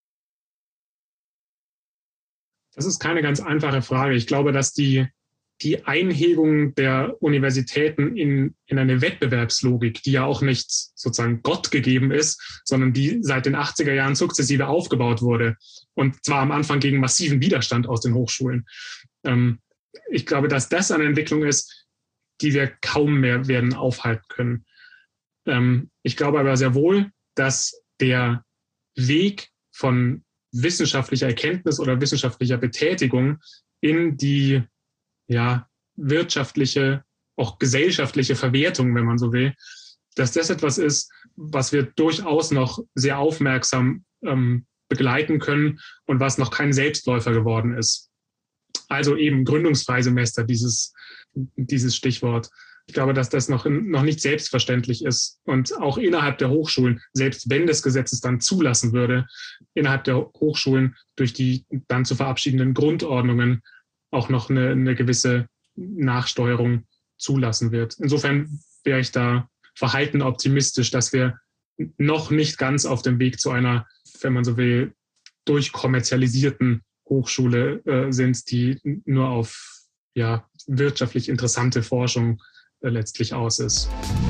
Das ist keine ganz einfache Frage. Ich glaube, dass die, die Einhegung der Universitäten in, in eine Wettbewerbslogik, die ja auch nicht sozusagen Gott gegeben ist, sondern die seit den achtziger Jahren sukzessive aufgebaut wurde. Und zwar am Anfang gegen massiven Widerstand aus den Hochschulen. Ähm, ich glaube, dass das eine Entwicklung ist, die wir kaum mehr werden aufhalten können. Ähm, ich glaube aber sehr wohl, dass der Weg von wissenschaftlicher Erkenntnis oder wissenschaftlicher Betätigung in die ja, wirtschaftliche, auch gesellschaftliche Verwertung, wenn man so will, dass das etwas ist, was wir durchaus noch sehr aufmerksam ähm, begleiten können und was noch kein Selbstläufer geworden ist. Also eben Gründungsfreisemester, dieses, dieses Stichwort. Ich glaube, dass das noch, noch nicht selbstverständlich ist und auch innerhalb der Hochschulen, selbst wenn das Gesetz es dann zulassen würde, innerhalb der Hochschulen durch die dann zu verabschiedenden Grundordnungen auch noch eine, eine gewisse Nachsteuerung zulassen wird. Insofern wäre ich da verhalten optimistisch, dass wir noch nicht ganz auf dem Weg zu einer, wenn man so will, durchkommerzialisierten Hochschule äh, sind, die nur auf ja, wirtschaftlich interessante Forschung äh, letztlich aus ist.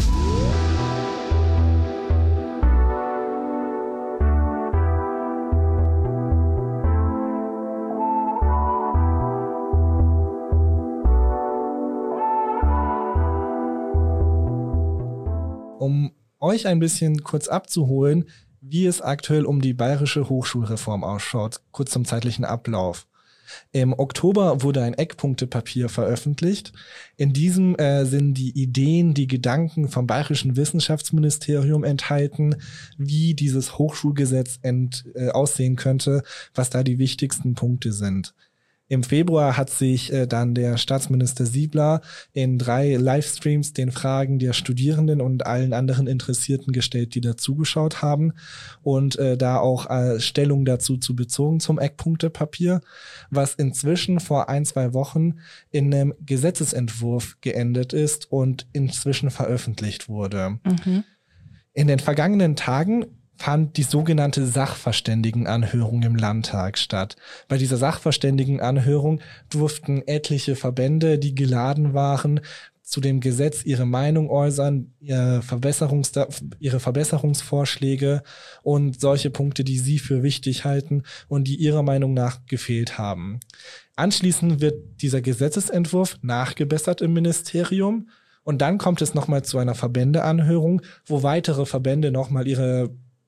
Um euch ein bisschen kurz abzuholen, wie es aktuell um die bayerische Hochschulreform ausschaut, kurz zum zeitlichen Ablauf. Im Oktober wurde ein Eckpunktepapier veröffentlicht. In diesem äh, sind die Ideen, die Gedanken vom Bayerischen Wissenschaftsministerium enthalten, wie dieses Hochschulgesetz ent, äh, aussehen könnte, was da die wichtigsten Punkte sind. Im Februar hat sich äh, dann der Staatsminister Siebler in drei Livestreams den Fragen der Studierenden und allen anderen Interessierten gestellt, die dazugeschaut haben und äh, da auch äh, Stellung dazu zu bezogen zum Eckpunktepapier, was inzwischen vor ein, zwei Wochen in einem Gesetzesentwurf geendet ist und inzwischen veröffentlicht wurde. Mhm. In den vergangenen Tagen fand die sogenannte Sachverständigenanhörung im Landtag statt. Bei dieser Sachverständigenanhörung durften etliche Verbände, die geladen waren, zu dem Gesetz ihre Meinung äußern, ihre, Verbesserungs- ihre Verbesserungsvorschläge und solche Punkte, die sie für wichtig halten und die ihrer Meinung nach gefehlt haben. Anschließend wird dieser Gesetzesentwurf nachgebessert im Ministerium und dann kommt es nochmal zu einer Verbändeanhörung, wo weitere Verbände nochmal ihre,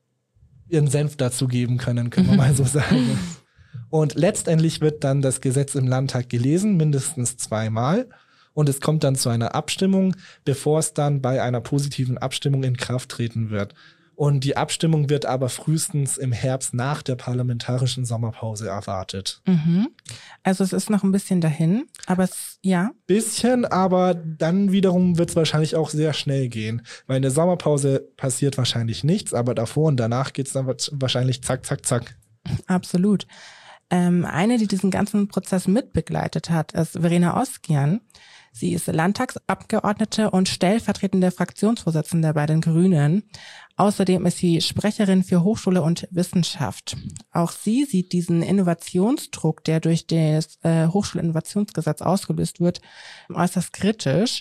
ihren Senf dazu geben können, können wir mal so sagen. Und letztendlich wird dann das Gesetz im Landtag gelesen, mindestens zweimal. Und es kommt dann zu einer Abstimmung, bevor es dann bei einer positiven Abstimmung in Kraft treten wird. Und die Abstimmung wird aber frühestens im Herbst nach der parlamentarischen Sommerpause erwartet.
Mhm. Also es ist noch ein bisschen dahin, aber es, ja.
Bisschen, aber dann wiederum wird es wahrscheinlich auch sehr schnell gehen. Weil in der Sommerpause passiert wahrscheinlich nichts, aber davor und danach geht es dann wahrscheinlich zack, zack, zack.
Absolut. Ähm, eine, die diesen ganzen Prozess mitbegleitet hat, ist Verena Oskian. Sie ist Landtagsabgeordnete und stellvertretende Fraktionsvorsitzende bei den Grünen. Außerdem ist sie Sprecherin für Hochschule und Wissenschaft. Auch sie sieht diesen Innovationsdruck, der durch das äh, Hochschulinnovationsgesetz ausgelöst wird, äußerst kritisch.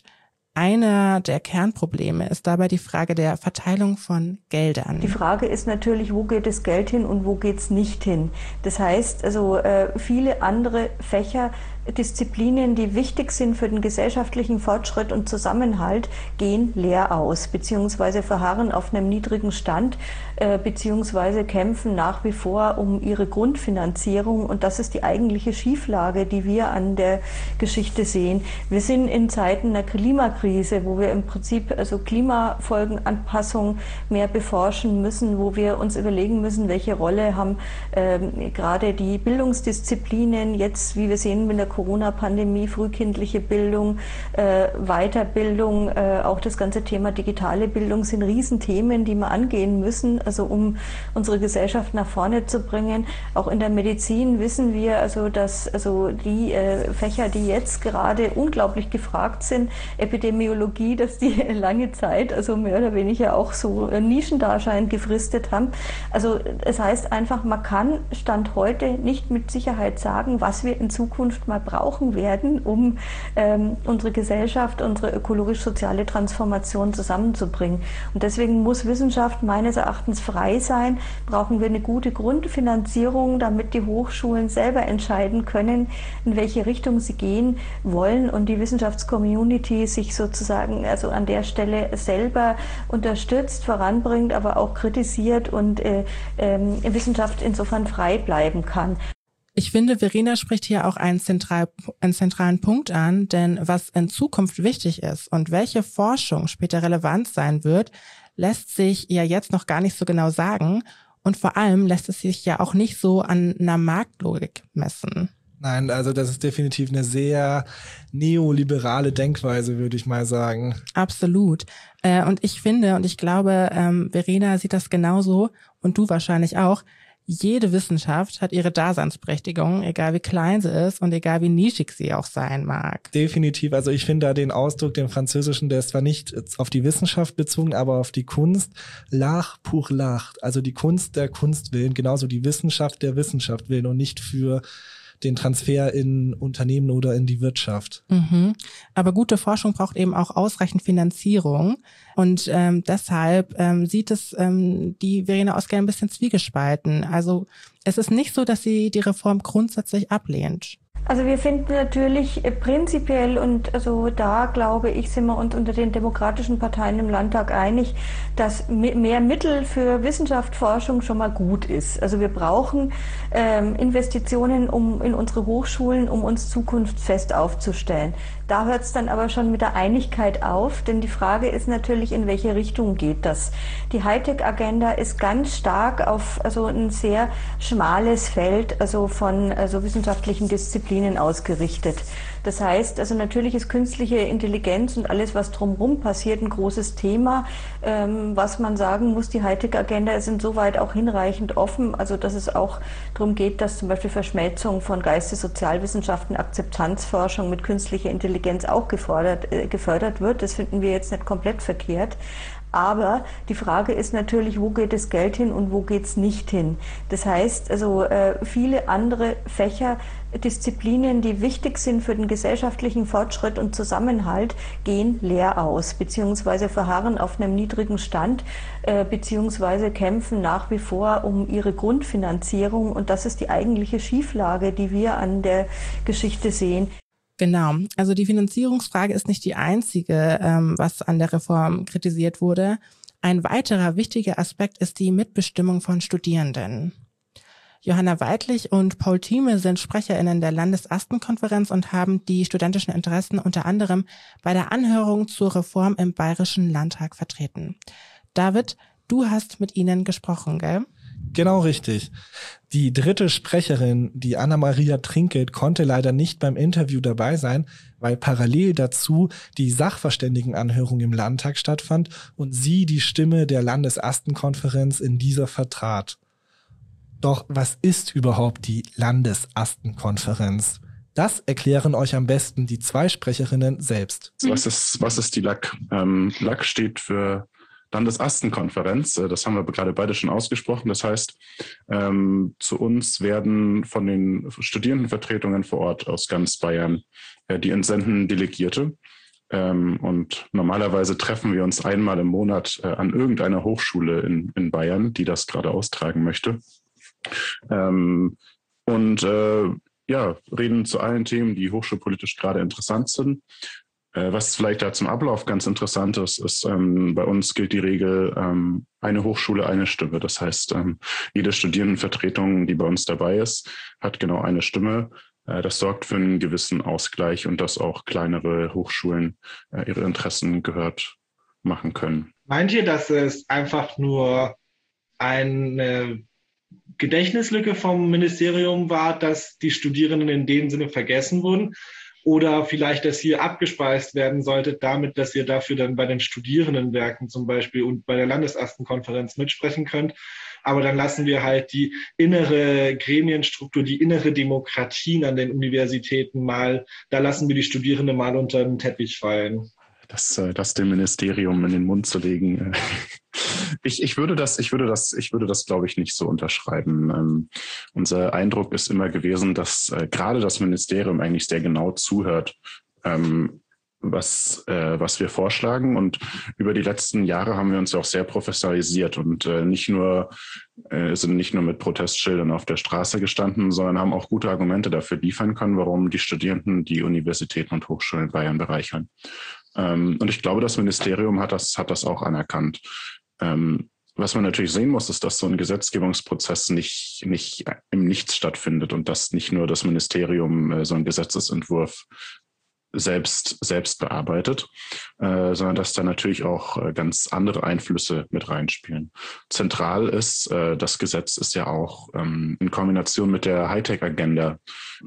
Einer der Kernprobleme ist dabei die Frage der Verteilung von Geldern.
Die Frage ist natürlich, wo geht das Geld hin und wo geht es nicht hin? Das heißt, also äh, viele andere Fächer, Disziplinen, die wichtig sind für den gesellschaftlichen Fortschritt und Zusammenhalt, gehen leer aus, beziehungsweise verharren auf einem niedrigen Stand, äh, beziehungsweise kämpfen nach wie vor um ihre Grundfinanzierung. Und das ist die eigentliche Schieflage, die wir an der Geschichte sehen. Wir sind in Zeiten einer Klimakrise, wo wir im Prinzip also Klimafolgenanpassung mehr beforschen müssen, wo wir uns überlegen müssen, welche Rolle haben äh, gerade die Bildungsdisziplinen jetzt, wie wir sehen, mit der Corona-Pandemie, frühkindliche Bildung, äh, Weiterbildung, äh, auch das ganze Thema digitale Bildung sind Riesenthemen, die wir angehen müssen, also um unsere Gesellschaft nach vorne zu bringen. Auch in der Medizin wissen wir, also dass also die äh, Fächer, die jetzt gerade unglaublich gefragt sind, Epidemiologie, dass die lange Zeit, also mehr oder weniger auch so Nischendasein gefristet haben. Also es heißt einfach, man kann Stand heute nicht mit Sicherheit sagen, was wir in Zukunft mal brauchen werden, um ähm, unsere Gesellschaft, unsere ökologisch-soziale Transformation zusammenzubringen. Und deswegen muss Wissenschaft meines Erachtens frei sein. Brauchen wir eine gute Grundfinanzierung, damit die Hochschulen selber entscheiden können, in welche Richtung sie gehen wollen und die Wissenschaftscommunity sich sozusagen also an der Stelle selber unterstützt, voranbringt, aber auch kritisiert und äh, äh, Wissenschaft insofern frei bleiben kann.
Ich finde, Verena spricht hier auch einen, zentral, einen zentralen Punkt an, denn was in Zukunft wichtig ist und welche Forschung später relevant sein wird, lässt sich ja jetzt noch gar nicht so genau sagen und vor allem lässt es sich ja auch nicht so an einer Marktlogik messen.
Nein, also das ist definitiv eine sehr neoliberale Denkweise, würde ich mal sagen.
Absolut. Äh, und ich finde und ich glaube, ähm, Verena sieht das genauso und du wahrscheinlich auch. Jede Wissenschaft hat ihre Daseinsberechtigung, egal wie klein sie ist und egal wie nischig sie auch sein mag.
Definitiv. Also ich finde da den Ausdruck, den französischen, der ist zwar nicht auf die Wissenschaft bezogen, aber auf die Kunst. L'art pour l'art. Also die Kunst der Kunst willen, genauso die Wissenschaft der Wissenschaft willen und nicht für den Transfer in Unternehmen oder in die Wirtschaft.
Mhm. Aber gute Forschung braucht eben auch ausreichend Finanzierung und ähm, deshalb ähm, sieht es ähm, die Verena Oskian ein bisschen zwiegespalten. Also es ist nicht so, dass sie die Reform grundsätzlich ablehnt.
Also wir finden natürlich prinzipiell und also da glaube ich, sind wir uns unter den demokratischen Parteien im Landtag einig, dass mehr Mittel für Wissenschaft, Forschung schon mal gut ist. Also wir brauchen ähm, Investitionen um in unsere Hochschulen, um uns zukunftsfest aufzustellen. Da hört es dann aber schon mit der Einigkeit auf, denn die Frage ist natürlich, in welche Richtung geht das? Die Hightech-Agenda ist ganz stark auf also ein sehr schmales Feld also von also wissenschaftlichen Disziplinen ausgerichtet. Das heißt, also natürlich ist künstliche Intelligenz und alles, was drumherum passiert, ein großes Thema. Ähm, was man sagen muss, die Hightech-Agenda ist insoweit auch hinreichend offen, also dass es auch darum geht, dass zum Beispiel Verschmelzung von Geistes-, Sozialwissenschaften, Akzeptanzforschung mit künstlicher Intelligenz auch gefordert, äh, gefördert wird. Das finden wir jetzt nicht komplett verkehrt. Aber die Frage ist natürlich, wo geht das Geld hin und wo geht es nicht hin? Das heißt, also äh, viele andere Fächer, Disziplinen, die wichtig sind für den gesellschaftlichen Fortschritt und Zusammenhalt, gehen leer aus, beziehungsweise verharren auf einem niedrigen Stand, äh, beziehungsweise kämpfen nach wie vor um ihre Grundfinanzierung. Und das ist die eigentliche Schieflage, die wir an der Geschichte sehen.
Genau, also die Finanzierungsfrage ist nicht die einzige, ähm, was an der Reform kritisiert wurde. Ein weiterer wichtiger Aspekt ist die Mitbestimmung von Studierenden. Johanna Weidlich und Paul Thieme sind SprecherInnen der Landesastenkonferenz und haben die studentischen Interessen unter anderem bei der Anhörung zur Reform im Bayerischen Landtag vertreten. David, du hast mit ihnen gesprochen, gell?
Genau richtig. Die dritte Sprecherin, die Anna-Maria Trinkelt, konnte leider nicht beim Interview dabei sein, weil parallel dazu die Sachverständigenanhörung im Landtag stattfand und sie die Stimme der Landesastenkonferenz in dieser vertrat. Doch was ist überhaupt die Landesastenkonferenz? Das erklären euch am besten die zwei Sprecherinnen selbst.
Was ist, was ist die L A K? Ähm, L A K steht für Landesastenkonferenz. Das haben wir gerade beide schon ausgesprochen. Das heißt, ähm, zu uns werden von den Studierendenvertretungen vor Ort aus ganz Bayern, äh, die entsenden Delegierte. Ähm, und normalerweise treffen wir uns einmal im Monat äh, an irgendeiner Hochschule in, in Bayern, die das gerade austragen möchte. Ähm, und äh, ja, reden zu allen Themen, die hochschulpolitisch gerade interessant sind. Was vielleicht da zum Ablauf ganz interessant ist, ist, ähm, bei uns gilt die Regel, ähm, eine Hochschule, eine Stimme. Das heißt, ähm, jede Studierendenvertretung, die bei uns dabei ist, hat genau eine Stimme. Äh, das sorgt für einen gewissen Ausgleich und dass auch kleinere Hochschulen äh, ihre Interessen gehört machen können.
Meint ihr, dass es einfach nur eine Gedächtnislücke vom Ministerium war, dass die Studierenden in dem Sinne vergessen wurden? Oder vielleicht, dass hier abgespeist werden sollte, damit, dass ihr dafür dann bei den Studierendenwerken zum Beispiel und bei der Landesastenkonferenz mitsprechen könnt. Aber dann lassen wir halt die innere Gremienstruktur, die innere Demokratie an den Universitäten mal, da lassen wir die Studierenden mal unter den Teppich fallen.
Das, das dem Ministerium in den Mund zu legen. Ich, ich würde das, ich würde das, ich würde das, glaube ich, nicht so unterschreiben. Ähm, unser Eindruck ist immer gewesen, dass äh, gerade das Ministerium eigentlich sehr genau zuhört, ähm, was, äh, was wir vorschlagen. Und über die letzten Jahre haben wir uns auch sehr professionalisiert und äh, nicht nur, äh, sind nicht nur mit Protestschildern auf der Straße gestanden, sondern haben auch gute Argumente dafür liefern können, warum die Studierenden die Universitäten und Hochschulen in Bayern bereichern. Ähm, und ich glaube, das Ministerium hat das, hat das auch anerkannt. Ähm, was man natürlich sehen muss, ist, dass so ein Gesetzgebungsprozess nicht, nicht im Nichts stattfindet und dass nicht nur das Ministerium äh, so einen Gesetzesentwurf selbst, selbst bearbeitet, äh, sondern dass da natürlich auch äh, ganz andere Einflüsse mit reinspielen. Zentral ist, äh, das Gesetz ist ja auch ähm, in Kombination mit der Hightech-Agenda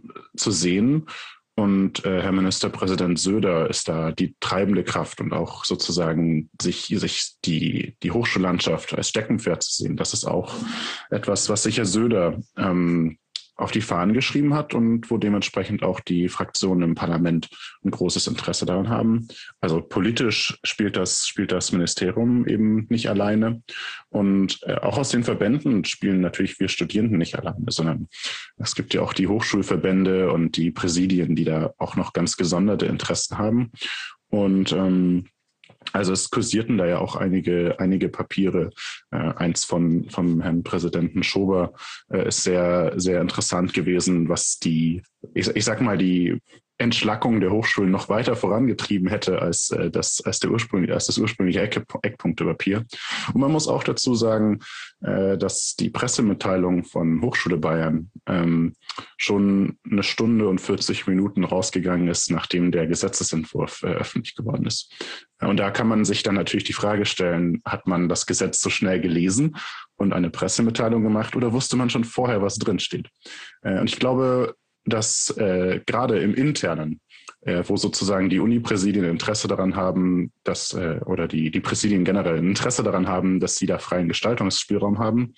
zu sehen. Und äh, Herr Ministerpräsident Söder ist da die treibende Kraft und auch sozusagen sich, sich die, die Hochschullandschaft als Steckenpferd zu sehen. Das ist auch etwas, was sich Herr Söder ähm, auf die Fahnen geschrieben hat und wo dementsprechend auch die Fraktionen im Parlament ein großes Interesse daran haben. Also politisch spielt das, spielt das Ministerium eben nicht alleine. Und äh, auch aus den Verbänden spielen natürlich wir Studierenden nicht alleine, sondern es gibt ja auch die Hochschulverbände und die Präsidien, die da auch noch ganz gesonderte Interessen haben. Und ähm, also es kursierten da ja auch einige, einige Papiere. Äh, eins von, vom Herrn Präsidenten Schober äh, ist sehr, sehr interessant gewesen, was die, ich, ich sag mal, die Entschlackung der Hochschulen noch weiter vorangetrieben hätte als, äh, das, als, der ursprüngliche, als das ursprüngliche Eck, Eckpunktepapier. Und man muss auch dazu sagen, äh, dass die Pressemitteilung von Hochschule Bayern ähm, schon eine Stunde und vierzig Minuten rausgegangen ist, nachdem der Gesetzesentwurf äh, öffentlich geworden ist. Und da kann man sich dann natürlich die Frage stellen, hat man das Gesetz so schnell gelesen und eine Pressemitteilung gemacht oder wusste man schon vorher, was drinsteht? Äh, und ich glaube, dass äh, gerade im Internen, äh, wo sozusagen die Uni-Präsidien Interesse daran haben, dass, äh, oder die, die Präsidien generell Interesse daran haben, dass sie da freien Gestaltungsspielraum haben,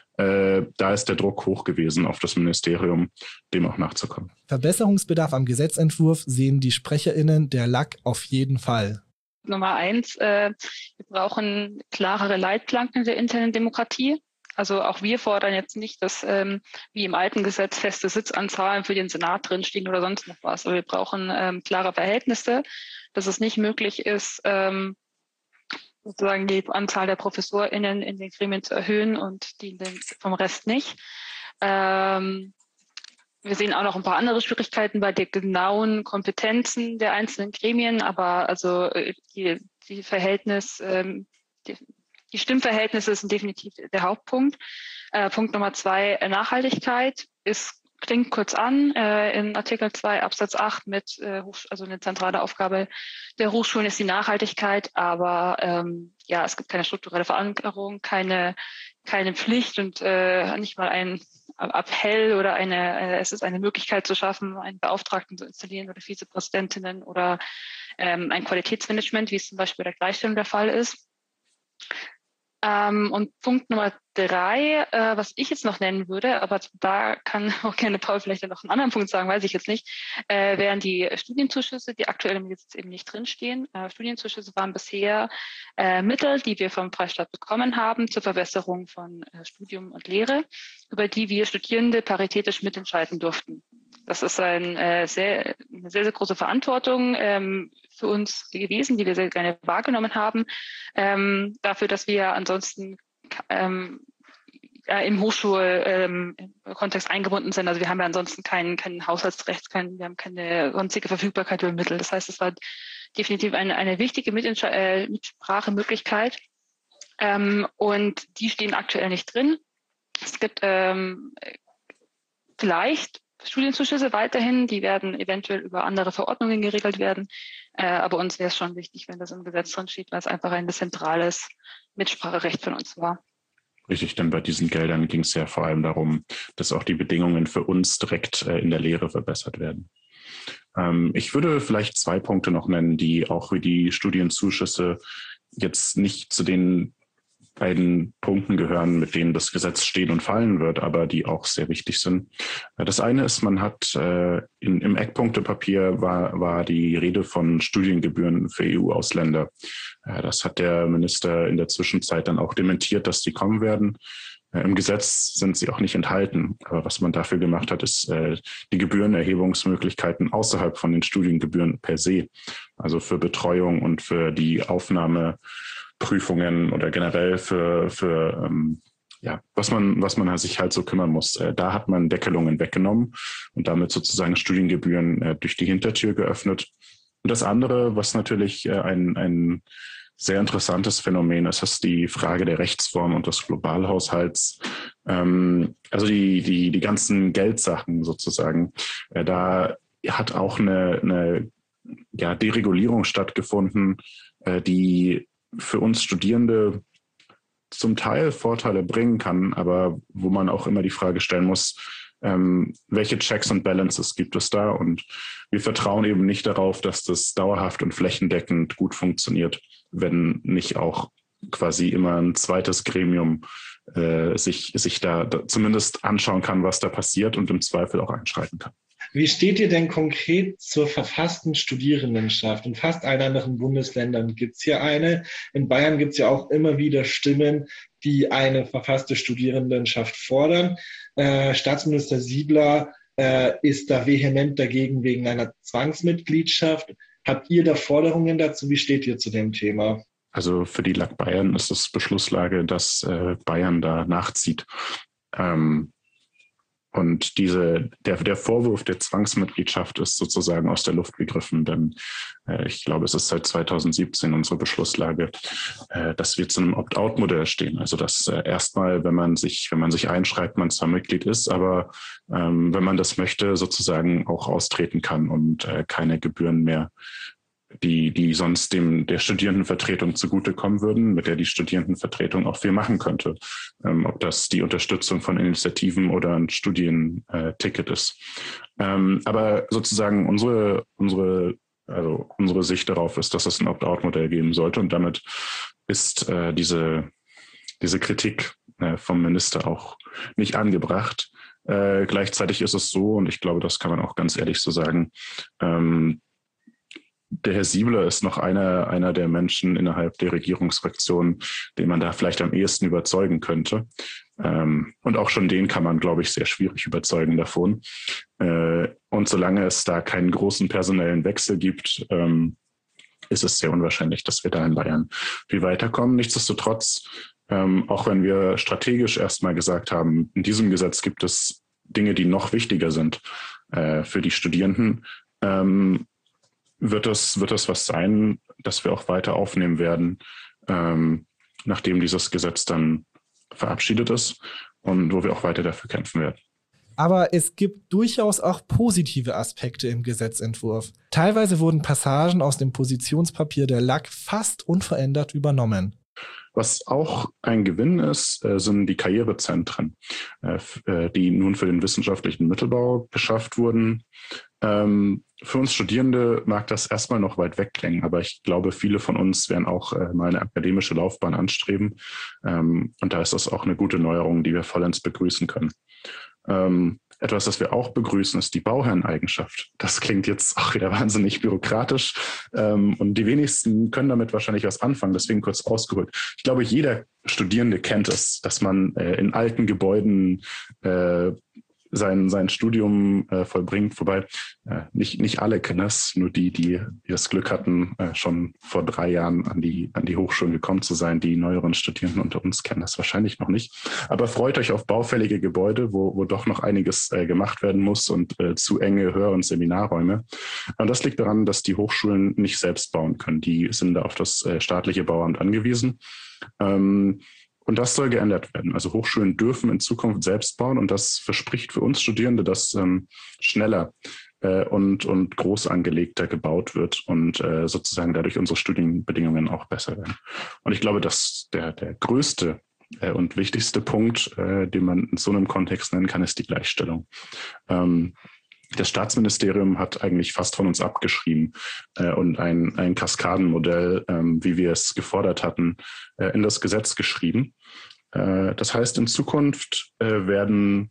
äh, da ist der Druck hoch gewesen auf das Ministerium, dem auch nachzukommen.
Verbesserungsbedarf am Gesetzentwurf sehen die SprecherInnen der L A K auf jeden Fall.
Nummer eins, äh, wir brauchen klarere Leitplanken der internen Demokratie. Also auch wir fordern jetzt nicht, dass ähm, wie im alten Gesetz feste Sitzanzahlen für den Senat drinstehen oder sonst noch was. Aber wir brauchen ähm, klare Verhältnisse, dass es nicht möglich ist, ähm, sozusagen die Anzahl der ProfessorInnen in den Gremien zu erhöhen und die vom Rest nicht. Ähm, Wir sehen auch noch ein paar andere Schwierigkeiten bei den genauen Kompetenzen der einzelnen Gremien, aber also die, die Verhältnis, ähm, die, die Stimmverhältnisse sind definitiv der Hauptpunkt. Äh, Punkt Nummer zwei, Nachhaltigkeit, ist, klingt kurz an, äh, in Artikel zwei Absatz acht mit, äh, also eine zentrale Aufgabe der Hochschulen ist die Nachhaltigkeit, aber ähm, ja, es gibt keine strukturelle Verankerung, keine, keine Pflicht und äh, nicht mal ein Appell oder eine, äh, es ist eine Möglichkeit zu schaffen, einen Beauftragten zu installieren oder Vizepräsidentinnen oder ähm, ein Qualitätsmanagement, wie es zum Beispiel bei der Gleichstellung der Fall ist. Ähm, und Punkt Nummer drei, äh, was ich jetzt noch nennen würde, aber da kann auch gerne Paul vielleicht noch einen anderen Punkt sagen, weiß ich jetzt nicht, äh, wären die Studienzuschüsse, die aktuell im Gesetz eben nicht drinstehen. Äh, Studienzuschüsse waren bisher äh, Mittel, die wir vom Freistaat bekommen haben zur Verbesserung von äh, Studium und Lehre, über die wir Studierende paritätisch mitentscheiden durften. Das ist ein, äh, sehr, eine sehr, sehr große Verantwortung ähm, für uns gewesen, die wir sehr gerne wahrgenommen haben, ähm, dafür, dass wir ansonsten ähm, ja, im Hochschulkontext ähm, eingebunden sind. Also wir haben ja ansonsten kein, kein Haushaltsrecht, kein, wir haben keine sonstige Verfügbarkeit über Mittel. Das heißt, es war definitiv eine, eine wichtige Mitsprache- äh, Mitsprachemöglichkeit ähm, und die stehen aktuell nicht drin. Es gibt ähm, vielleicht Studienzuschüsse weiterhin, die werden eventuell über andere Verordnungen geregelt werden. Äh, aber uns wäre es schon wichtig, wenn das im Gesetz drin steht, weil es einfach ein zentrales Mitspracherecht von uns war.
Richtig, denn bei diesen Geldern ging es ja vor allem darum, dass auch die Bedingungen für uns direkt äh, in der Lehre verbessert werden. Ähm, ich würde vielleicht zwei Punkte noch nennen, die auch wie die Studienzuschüsse jetzt nicht zu den beiden Punkten gehören, mit denen das Gesetz stehen und fallen wird, aber die auch sehr wichtig sind. Das eine ist, man hat äh, in, im Eckpunktepapier war, war die Rede von Studiengebühren für E U-Ausländer. Äh, das hat der Minister in der Zwischenzeit dann auch dementiert, dass die kommen werden. Äh, Im Gesetz sind sie auch nicht enthalten. Aber was man dafür gemacht hat, ist äh, die Gebührenerhebungsmöglichkeiten außerhalb von den Studiengebühren per se, also für Betreuung und für die Aufnahme Prüfungen oder generell für, für ähm, ja, was man, was man sich halt so kümmern muss. Äh, da hat man Deckelungen weggenommen und damit sozusagen Studiengebühren äh, durch die Hintertür geöffnet. Und das andere, was natürlich äh, ein, ein sehr interessantes Phänomen ist, ist die Frage der Rechtsform und des Globalhaushalts. Ähm, also die, die, die ganzen Geldsachen sozusagen. Äh, da hat auch eine, eine ja, Deregulierung stattgefunden, äh, die für uns Studierende zum Teil Vorteile bringen kann, aber wo man auch immer die Frage stellen muss, ähm, welche Checks und Balances gibt es da? Und wir vertrauen eben nicht darauf, dass das dauerhaft und flächendeckend gut funktioniert, wenn nicht auch quasi immer ein zweites Gremium äh, sich, sich da, da zumindest anschauen kann, was da passiert und im Zweifel auch einschreiten kann.
Wie steht ihr denn konkret zur verfassten Studierendenschaft? In fast allen anderen Bundesländern gibt es hier eine. In Bayern gibt es ja auch immer wieder Stimmen, die eine verfasste Studierendenschaft fordern. Äh, Staatsminister Siebler äh, ist da vehement dagegen wegen einer Zwangsmitgliedschaft. Habt ihr da Forderungen dazu? Wie steht ihr zu dem Thema?
Also für die L A G Bayern ist es Beschlusslage, dass äh, Bayern da nachzieht. Ähm, Und diese, der, der Vorwurf der Zwangsmitgliedschaft ist sozusagen aus der Luft gegriffen, denn äh, ich glaube, es ist seit zweitausendsiebzehn unsere Beschlusslage, äh, dass wir zu einem Opt-out-Modell stehen. Also dass äh, erstmal, wenn man sich, wenn man sich einschreibt, man zwar Mitglied ist, aber ähm, wenn man das möchte, sozusagen auch austreten kann und äh, keine Gebühren mehr, die, die sonst dem der Studierendenvertretung zugutekommen würden, mit der die Studierendenvertretung auch viel machen könnte. Ähm, ob das die Unterstützung von Initiativen oder ein Studienticket ist. Ähm, aber sozusagen unsere, unsere, also unsere Sicht darauf ist, dass es ein Opt-out-Modell geben sollte. Und damit ist äh, diese, diese Kritik äh, vom Minister auch nicht angebracht. Äh, gleichzeitig ist es so, und ich glaube, das kann man auch ganz ehrlich so sagen, ähm, der Herr Siebler ist noch einer, einer der Menschen innerhalb der Regierungsfraktion, den man da vielleicht am ehesten überzeugen könnte. Ähm, und auch schon den kann man, glaube ich, sehr schwierig überzeugen davon. Äh, und solange es da keinen großen personellen Wechsel gibt, ähm, ist es sehr unwahrscheinlich, dass wir da in Bayern viel weiterkommen. Nichtsdestotrotz, ähm, auch wenn wir strategisch erstmal gesagt haben, in diesem Gesetz gibt es Dinge, die noch wichtiger sind äh, für die Studierenden, ähm, wird das, wird das was sein, das wir auch weiter aufnehmen werden, ähm, nachdem dieses Gesetz dann verabschiedet ist und wo wir auch weiter dafür kämpfen werden.
Aber es gibt durchaus auch positive Aspekte im Gesetzentwurf. Teilweise wurden Passagen aus dem Positionspapier der L A G fast unverändert übernommen.
Was auch ein Gewinn ist, sind die Karrierezentren, die nun für den wissenschaftlichen Mittelbau beschafft wurden. Für uns Studierende mag das erstmal noch weit weg klingen, aber ich glaube, viele von uns werden auch mal eine akademische Laufbahn anstreben. Und da ist das auch eine gute Neuerung, die wir vollends begrüßen können. Ähm, etwas, das wir auch begrüßen, ist die Bauherreneigenschaft. Das klingt jetzt auch wieder wahnsinnig bürokratisch ähm, und die wenigsten können damit wahrscheinlich was anfangen, deswegen kurz ausgeholt. Ich glaube, jeder Studierende kennt es, dass man äh, in alten Gebäuden äh, sein, sein Studium äh, vollbringt. Wobei äh, nicht, nicht alle kennen es, nur die, die, die das Glück hatten, äh, schon vor drei Jahren an die, an die Hochschulen gekommen zu sein. Die neueren Studierenden unter uns kennen das wahrscheinlich noch nicht. Aber freut euch auf baufällige Gebäude, wo, wo doch noch einiges äh, gemacht werden muss und äh, zu enge Hör- und Seminarräume. Und das liegt daran, dass die Hochschulen nicht selbst bauen können. Die sind da auf das äh, staatliche Bauamt angewiesen. Ähm, Und das soll geändert werden. Also Hochschulen dürfen in Zukunft selbst bauen und das verspricht für uns Studierende, dass ähm, schneller äh, und, und groß angelegter gebaut wird und äh, sozusagen dadurch unsere Studienbedingungen auch besser werden. Und ich glaube, dass der, der größte äh, und wichtigste Punkt, äh, den man in so einem Kontext nennen kann, ist die Gleichstellung. Ähm, Das Staatsministerium hat eigentlich fast von uns abgeschrieben äh, und ein, ein Kaskadenmodell, ähm, wie wir es gefordert hatten, äh, in das Gesetz geschrieben. Äh, das heißt, in Zukunft äh, werden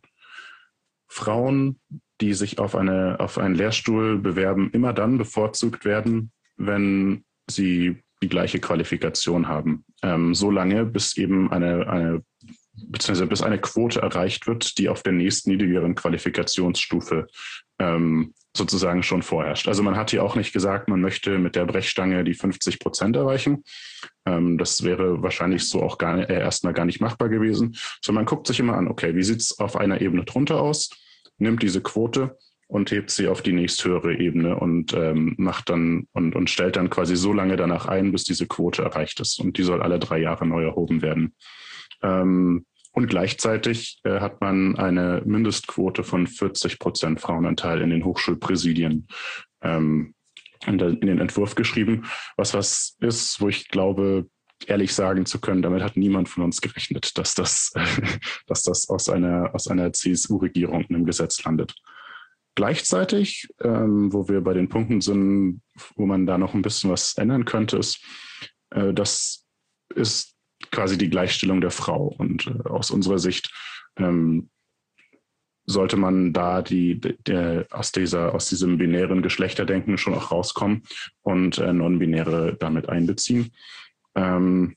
Frauen, die sich auf, eine, auf einen Lehrstuhl bewerben, immer dann bevorzugt werden, wenn sie die gleiche Qualifikation haben. Ähm, so lange, bis eben eine, eine beziehungsweise bis eine Quote erreicht wird, die auf der nächsten niedrigeren Qualifikationsstufe ähm, sozusagen schon vorherrscht. Also man hat hier auch nicht gesagt, man möchte mit der Brechstange die fünfzig Prozent erreichen. Ähm, das wäre wahrscheinlich so auch gar, äh, erstmal gar nicht machbar gewesen. Sondern man guckt sich immer an, okay, wie sieht es auf einer Ebene drunter aus, nimmt diese Quote und hebt sie auf die nächsthöhere Ebene und ähm, macht dann und, und stellt dann quasi so lange danach ein, bis diese Quote erreicht ist. Und die soll alle drei Jahre neu erhoben werden. Ähm, Und gleichzeitig äh, hat man eine Mindestquote von vierzig Prozent Frauenanteil in den Hochschulpräsidien ähm, in, der, in den Entwurf geschrieben, was was ist, wo ich glaube, ehrlich sagen zu können, damit hat niemand von uns gerechnet, dass das, äh, dass das aus einer, aus einer C S U-Regierung in einem Gesetz landet. Gleichzeitig, ähm, wo wir bei den Punkten sind, wo man da noch ein bisschen was ändern könnte, ist, äh, das ist quasi die Gleichstellung der Frau. Und äh, aus unserer Sicht ähm, sollte man da die, der, aus, dieser, aus diesem binären Geschlechterdenken schon auch rauskommen und äh, non-binäre damit einbeziehen. Ähm,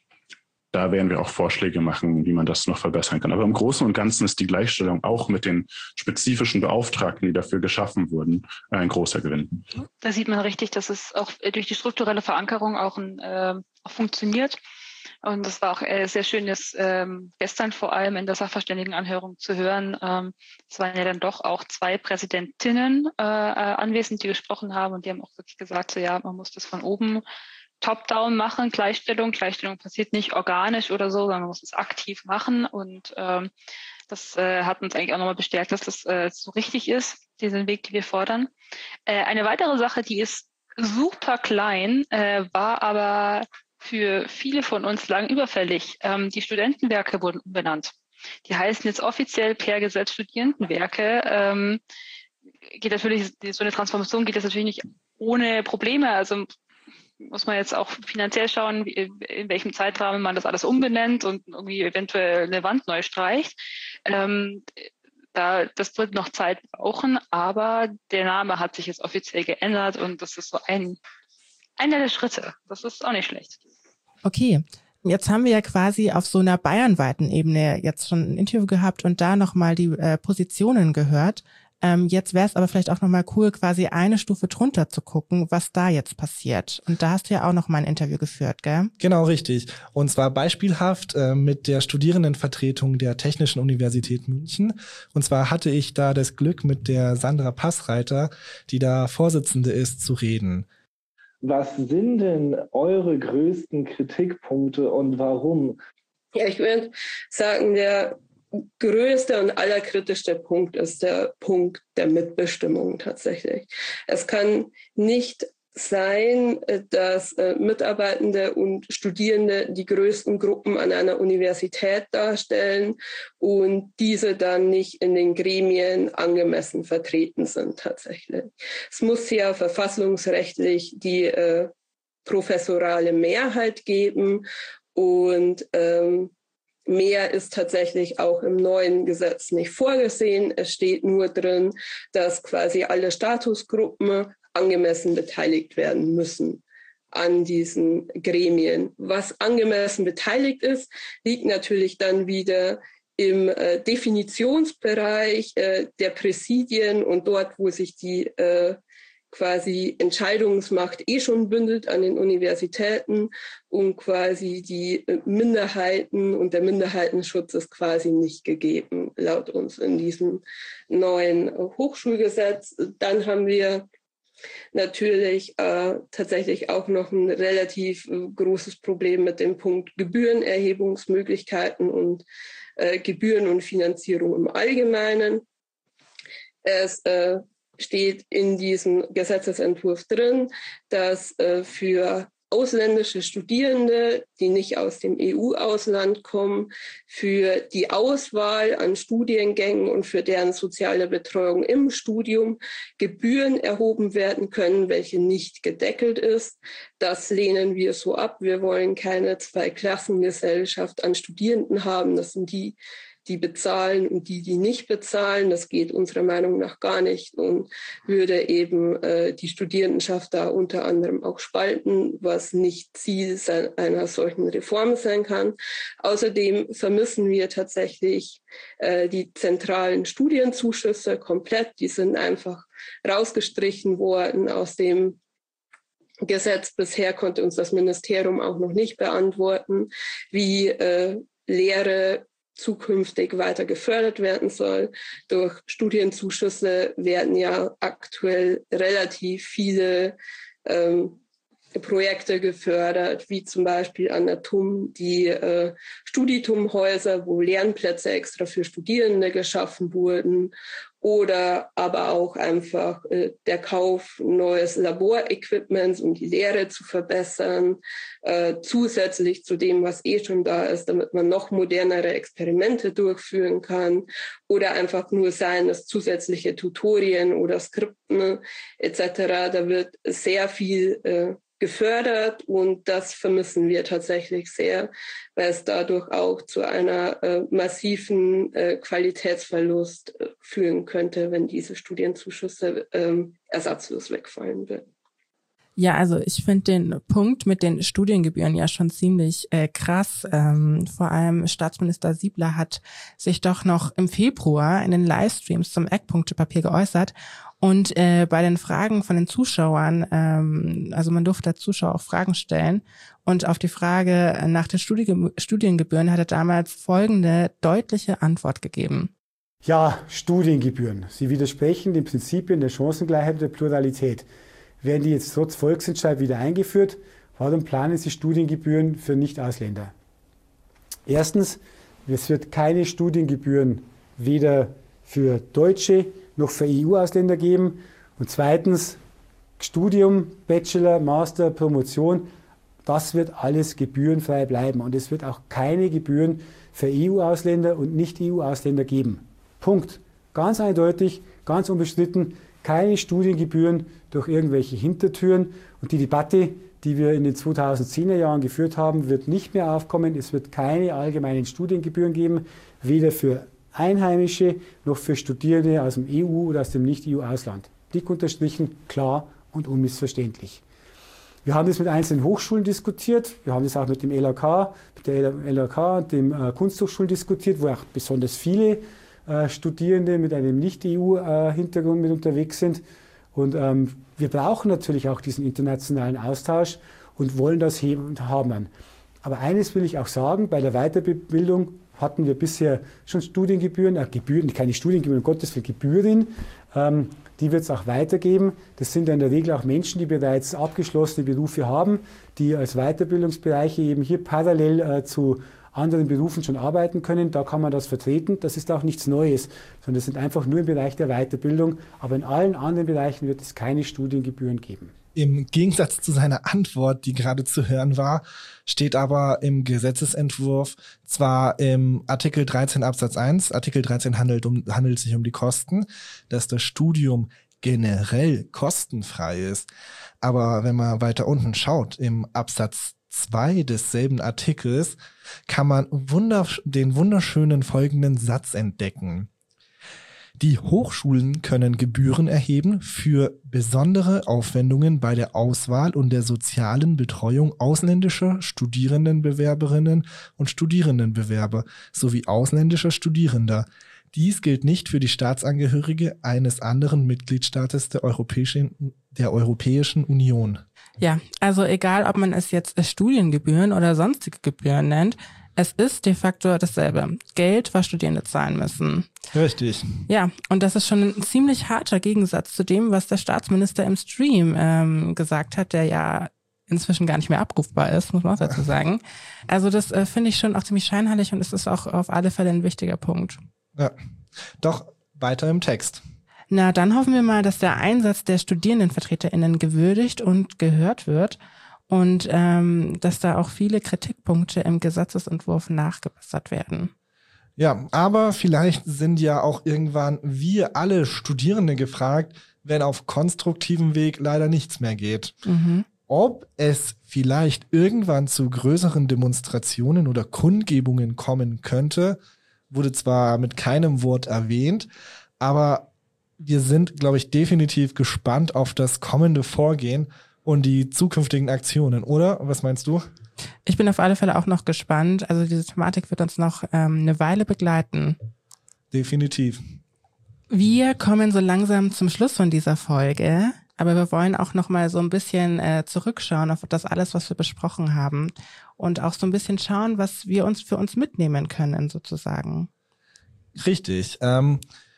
da werden wir auch Vorschläge machen, wie man das noch verbessern kann. Aber im Großen und Ganzen ist die Gleichstellung auch mit den spezifischen Beauftragten, die dafür geschaffen wurden, ein großer Gewinn.
Da sieht man richtig, dass es auch durch die strukturelle Verankerung auch, ein, äh, auch funktioniert. Und das war auch äh, sehr schön, das ähm, gestern vor allem in der Sachverständigenanhörung zu hören. Ähm, es waren ja dann doch auch zwei Präsidentinnen äh, anwesend, die gesprochen haben und die haben auch wirklich gesagt, so, ja, man muss das von oben top-down machen, Gleichstellung. Gleichstellung passiert nicht organisch oder so, sondern man muss es aktiv machen. Und ähm, das äh, hat uns eigentlich auch nochmal bestärkt, dass das äh, so richtig ist, diesen Weg, den wir fordern. Äh, eine weitere Sache, die ist super klein, äh, war aber für viele von uns lang überfällig. Ähm, die Studentenwerke wurden umbenannt. Die heißen jetzt offiziell per Gesetz Studierendenwerke. Ähm, geht natürlich, so eine Transformation geht das natürlich nicht ohne Probleme. Also muss man jetzt auch finanziell schauen, wie, in welchem Zeitrahmen man das alles umbenennt und irgendwie eventuell eine Wand neu streicht. Ähm, da, das wird noch Zeit brauchen, aber der Name hat sich jetzt offiziell geändert und das ist so ein, einer der Schritte. Das ist auch nicht schlecht.
Okay, jetzt haben wir ja quasi auf so einer bayernweiten Ebene jetzt schon ein Interview gehabt und da nochmal die äh, Positionen gehört. Ähm, jetzt wäre es aber vielleicht auch nochmal cool, quasi eine Stufe drunter zu gucken, was da jetzt passiert. Und da hast du ja auch nochmal ein Interview geführt, gell?
Genau, richtig. Und zwar beispielhaft äh, mit der Studierendenvertretung der Technischen Universität München. Und zwar hatte ich da das Glück, mit der Sandra Passreiter, die da Vorsitzende ist, zu reden.
Was sind denn eure größten Kritikpunkte und warum?
Ja, ich würde sagen, der größte und allerkritischste Punkt ist der Punkt der Mitbestimmung tatsächlich. Es kann nicht sein, dass Mitarbeitende und Studierende die größten Gruppen an einer Universität darstellen und diese dann nicht in den Gremien angemessen vertreten sind tatsächlich. Es muss ja verfassungsrechtlich die äh, professorale Mehrheit geben und ähm, mehr ist tatsächlich auch im neuen Gesetz nicht vorgesehen. Es steht nur drin, dass quasi alle Statusgruppen angemessen beteiligt werden müssen an diesen Gremien. Was angemessen beteiligt ist, liegt natürlich dann wieder im äh, Definitionsbereich äh, der Präsidien und dort, wo sich die äh, quasi Entscheidungsmacht eh schon bündelt an den Universitäten und quasi die Minderheiten und der Minderheitenschutz ist quasi nicht gegeben, laut uns in diesem neuen Hochschulgesetz. Dann haben wir natürlich äh, tatsächlich auch noch ein relativ äh, großes Problem mit dem Punkt Gebührenerhebungsmöglichkeiten und äh, Gebühren und Finanzierung im Allgemeinen. Es äh, steht in diesem Gesetzesentwurf drin, dass äh, für ausländische Studierende, die nicht aus dem E U-Ausland kommen, für die Auswahl an Studiengängen und für deren soziale Betreuung im Studium Gebühren erhoben werden können, welche nicht gedeckelt ist. Das lehnen wir so ab. Wir wollen keine Zweiklassengesellschaft an Studierenden haben. Das sind die, die bezahlen und die, die nicht bezahlen. Das geht unserer Meinung nach gar nicht und würde eben äh, die Studierendenschaft da unter anderem auch spalten, was nicht Ziel einer solchen Reform sein kann. Außerdem vermissen wir tatsächlich äh, die zentralen Studienzuschüsse komplett. Die sind einfach rausgestrichen worden aus dem Gesetz. Bisher konnte uns das Ministerium auch noch nicht beantworten, wie äh, Lehre zukünftig weiter gefördert werden soll. Durch Studienzuschüsse werden ja aktuell relativ viele ähm, Projekte gefördert, wie zum Beispiel an der T U M die äh, Studitum-Häuser, wo Lernplätze extra für Studierende geschaffen wurden, oder aber auch einfach äh, der Kauf neues Laborequipments, um die Lehre zu verbessern, äh, zusätzlich zu dem, was eh schon da ist, damit man noch modernere Experimente durchführen kann, oder einfach nur sein, dass zusätzliche Tutorien oder Skripten et cetera. Da wird sehr viel äh, gefördert und das vermissen wir tatsächlich sehr, weil es dadurch auch zu einer äh, massiven äh, Qualitätsverlust äh, führen könnte, wenn diese Studienzuschüsse äh, ersatzlos wegfallen würden.
Ja, also ich finde den Punkt mit den Studiengebühren ja schon ziemlich äh, krass. Ähm, vor allem Staatsminister Siebler hat sich doch noch im Februar in den Livestreams zum Eckpunktepapier geäußert. Und äh, bei den Fragen von den Zuschauern, ähm, also man durfte als Zuschauer auch Fragen stellen. Und auf die Frage nach den Studi- Studiengebühren hat er damals folgende deutliche Antwort gegeben.
Ja, Studiengebühren. Sie widersprechen den Prinzipien der Chancengleichheit und der Pluralität. Werden die jetzt trotz Volksentscheid wieder eingeführt? Warum planen Sie Studiengebühren für Nicht-Ausländer? Erstens, es wird keine Studiengebühren weder für Deutsche noch für E U-Ausländer geben. Und zweitens, Studium, Bachelor, Master, Promotion, das wird alles gebührenfrei bleiben. Und es wird auch keine Gebühren für E U-Ausländer und Nicht-E U-Ausländer geben. Punkt. Ganz eindeutig, ganz unbestritten, keine Studiengebühren durch irgendwelche Hintertüren. Und die Debatte, die wir in den zweitausendzehner Jahren geführt haben, wird nicht mehr aufkommen. Es wird keine allgemeinen Studiengebühren geben, weder für Einheimische noch für Studierende aus dem E U- oder aus dem Nicht-E U-Ausland. Dick unterstrichen, klar und unmissverständlich. Wir haben das mit einzelnen Hochschulen diskutiert, wir haben das auch mit dem L A K, mit der L A K und den äh, Kunsthochschulen diskutiert, wo auch besonders viele äh, Studierende mit einem Nicht-E U-Hintergrund mit unterwegs sind. Und ähm, wir brauchen natürlich auch diesen internationalen Austausch und wollen das heben und haben. Aber eines will ich auch sagen, bei der Weiterbildung hatten wir bisher schon Studiengebühren, äh, Gebühren, keine Studiengebühren, um Gottes Willen, Gebühren. Ähm, die wird es auch weitergeben. Das sind in der Regel auch Menschen, die bereits abgeschlossene Berufe haben, die als Weiterbildungsbereiche eben hier parallel äh, zu anderen Berufen schon arbeiten können. Da kann man das vertreten. Das ist auch nichts Neues, sondern das sind einfach nur im Bereich der Weiterbildung. Aber in allen anderen Bereichen wird es keine Studiengebühren geben.
Im Gegensatz zu seiner Antwort, die gerade zu hören war, steht aber im Gesetzesentwurf zwar im Artikel dreizehn Absatz eins, Artikel dreizehn handelt, um, handelt sich um die Kosten, dass das Studium generell kostenfrei ist. Aber wenn man weiter unten schaut, im Absatz zwei desselben Artikels, kann man wundersch- den wunderschönen folgenden Satz entdecken. Die Hochschulen können Gebühren erheben für besondere Aufwendungen bei der Auswahl und der sozialen Betreuung ausländischer Studierendenbewerberinnen und Studierendenbewerber sowie ausländischer Studierender. Dies gilt nicht für die Staatsangehörige eines anderen Mitgliedstaates der Europäischen, der Europäischen Union.
Ja, also egal, ob man es jetzt Studiengebühren oder sonstige Gebühren nennt, es ist de facto dasselbe. Geld, was Studierende zahlen müssen.
Richtig.
Ja, und das ist schon ein ziemlich harter Gegensatz zu dem, was der Staatsminister im Stream ähm, gesagt hat, der ja inzwischen gar nicht mehr abrufbar ist, muss man auch dazu sagen. Also das äh, finde ich schon auch ziemlich scheinheilig und es ist auch auf alle Fälle ein wichtiger Punkt.
Ja, doch weiter im Text.
Na, dann hoffen wir mal, dass der Einsatz der StudierendenvertreterInnen gewürdigt und gehört wird. Und ähm, dass da auch viele Kritikpunkte im Gesetzesentwurf nachgebessert werden.
Ja, aber vielleicht sind ja auch irgendwann wir alle Studierende gefragt, wenn auf konstruktivem Weg leider nichts mehr geht.
Mhm.
Ob es vielleicht irgendwann zu größeren Demonstrationen oder Kundgebungen kommen könnte, wurde zwar mit keinem Wort erwähnt, aber wir sind, glaube ich, definitiv gespannt auf das kommende Vorgehen und die zukünftigen Aktionen, oder? Was meinst du?
Ich bin auf alle Fälle auch noch gespannt. Also diese Thematik wird uns noch ähm, eine Weile begleiten.
Definitiv.
Wir kommen so langsam zum Schluss von dieser Folge, aber wir wollen auch noch mal so ein bisschen äh, zurückschauen auf das alles, was wir besprochen haben und auch so ein bisschen schauen, was wir uns für uns mitnehmen können, sozusagen.
Richtig. Ähm,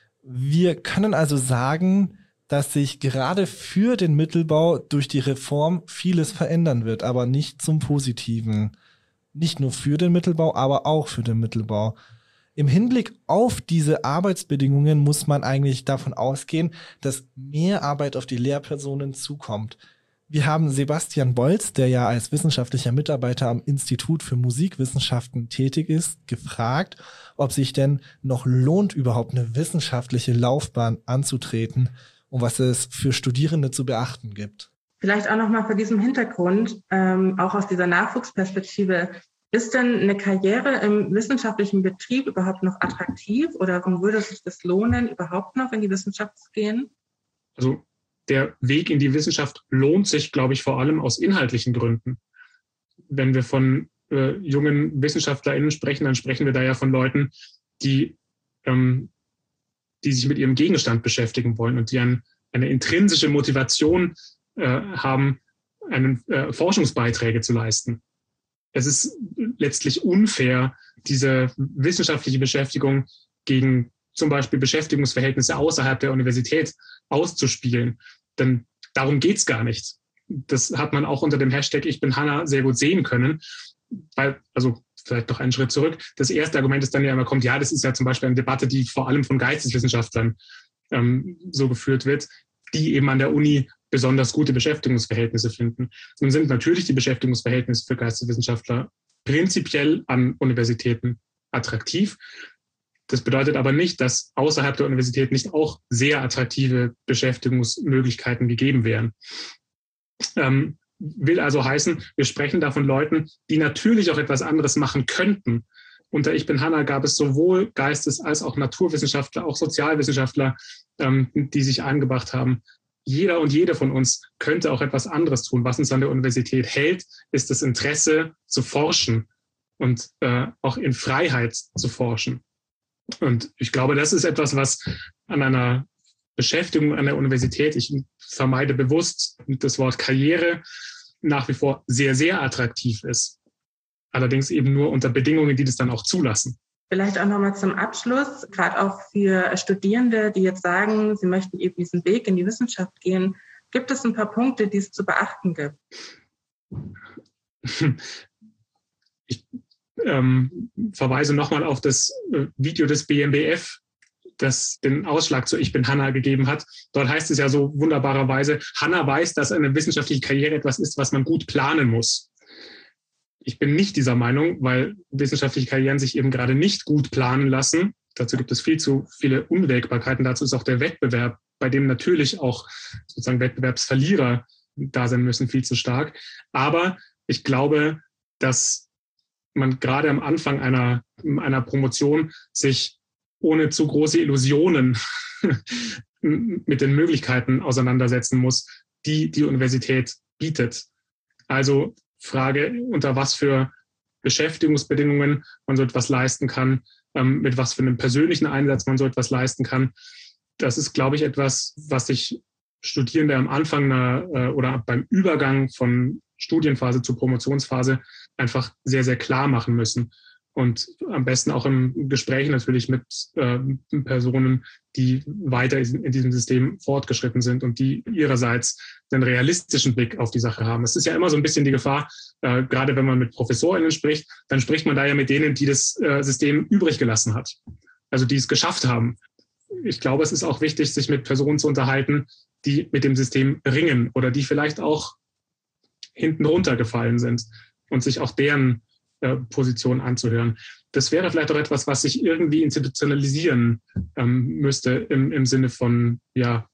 wir können also sagen, dass sich gerade für den Mittelbau durch die Reform vieles verändern wird, aber nicht zum Positiven. Nicht nur für den Mittelbau, aber auch für den Mittelbau. Im Hinblick auf diese Arbeitsbedingungen muss man eigentlich davon ausgehen, dass mehr Arbeit auf die Lehrpersonen zukommt. Wir haben Sebastian Bolz, der ja als wissenschaftlicher Mitarbeiter am Institut für Musikwissenschaften tätig ist, gefragt, ob sich denn noch lohnt, überhaupt eine wissenschaftliche Laufbahn anzutreten und was es für Studierende zu beachten gibt.
Vielleicht auch nochmal vor diesem Hintergrund, ähm, auch aus dieser Nachwuchsperspektive, ist denn eine Karriere im wissenschaftlichen Betrieb überhaupt noch attraktiv oder warum würde sich das lohnen, überhaupt noch in die Wissenschaft zu gehen?
Also der Weg in die Wissenschaft lohnt sich, glaube ich, vor allem aus inhaltlichen Gründen. Wenn wir von äh, jungen WissenschaftlerInnen sprechen, dann sprechen wir da ja von Leuten, die ähm, die sich mit ihrem Gegenstand beschäftigen wollen und die ein, eine intrinsische Motivation äh, haben, einen, äh, Forschungsbeiträge zu leisten. Es ist letztlich unfair, diese wissenschaftliche Beschäftigung gegen zum Beispiel Beschäftigungsverhältnisse außerhalb der Universität auszuspielen. Denn darum geht's gar nicht. Das hat man auch unter dem Hashtag Ich bin Hanna sehr gut sehen können. Weil, also vielleicht noch einen Schritt zurück. Das erste Argument ist dann ja immer kommt, ja, das ist ja zum Beispiel eine Debatte, die vor allem von Geisteswissenschaftlern ähm, so geführt wird, die eben an der Uni besonders gute Beschäftigungsverhältnisse finden. Nun sind natürlich die Beschäftigungsverhältnisse für Geisteswissenschaftler prinzipiell an Universitäten attraktiv. Das bedeutet aber nicht, dass außerhalb der Universität nicht auch sehr attraktive Beschäftigungsmöglichkeiten gegeben wären. Ähm, Will also heißen, wir sprechen da von Leuten, die natürlich auch etwas anderes machen könnten, unter Ich bin Hanna gab es sowohl Geistes- als auch Naturwissenschaftler, auch Sozialwissenschaftler, ähm, die sich eingebracht haben. Jeder und jede von uns könnte auch etwas anderes tun. Was uns an der Universität hält, ist das Interesse zu forschen und äh, auch in Freiheit zu forschen. Und ich glaube, das ist etwas, was an einer Beschäftigung an der Universität, ich vermeide bewusst das Wort Karriere, nach wie vor sehr, sehr attraktiv ist. Allerdings eben nur unter Bedingungen, die das dann auch zulassen.
Vielleicht auch nochmal zum Abschluss, gerade auch für Studierende, die jetzt sagen, sie möchten eben diesen Weg in die Wissenschaft gehen. Gibt es ein paar Punkte, die es zu beachten gibt?
Ich ähm, verweise nochmal auf das äh, Video des B M B F, das den Ausschlag zu Ich bin Hanna gegeben hat. Dort heißt es ja so wunderbarerweise, Hanna weiß, dass eine wissenschaftliche Karriere etwas ist, was man gut planen muss. Ich bin nicht dieser Meinung, weil wissenschaftliche Karrieren sich eben gerade nicht gut planen lassen. Dazu gibt es viel zu viele Unwägbarkeiten. Dazu ist auch der Wettbewerb, bei dem natürlich auch sozusagen Wettbewerbsverlierer da sein müssen, viel zu stark. Aber ich glaube, dass man gerade am Anfang einer, einer Promotion sich ohne zu große Illusionen mit den Möglichkeiten auseinandersetzen muss, die die Universität bietet. Also Frage, unter was für Beschäftigungsbedingungen man so etwas leisten kann, ähm, mit was für einem persönlichen Einsatz man so etwas leisten kann. Das ist, glaube ich, etwas, was sich Studierende am Anfang einer, äh, oder beim Übergang von Studienphase zu Promotionsphase einfach sehr, sehr klar machen müssen. Und am besten auch im Gespräch natürlich mit äh, Personen, die weiter in diesem System fortgeschritten sind und die ihrerseits einen realistischen Blick auf die Sache haben. Es ist ja immer so ein bisschen die Gefahr, äh, gerade wenn man mit ProfessorInnen spricht, dann spricht man da ja mit denen, die das äh, System übrig gelassen hat, also die es geschafft haben. Ich glaube, es ist auch wichtig, sich mit Personen zu unterhalten, die mit dem System ringen oder die vielleicht auch hinten runtergefallen sind und sich auch deren Position anzuhören. Das wäre vielleicht auch etwas, was sich irgendwie institutionalisieren ähm, müsste im, im Sinne von ja,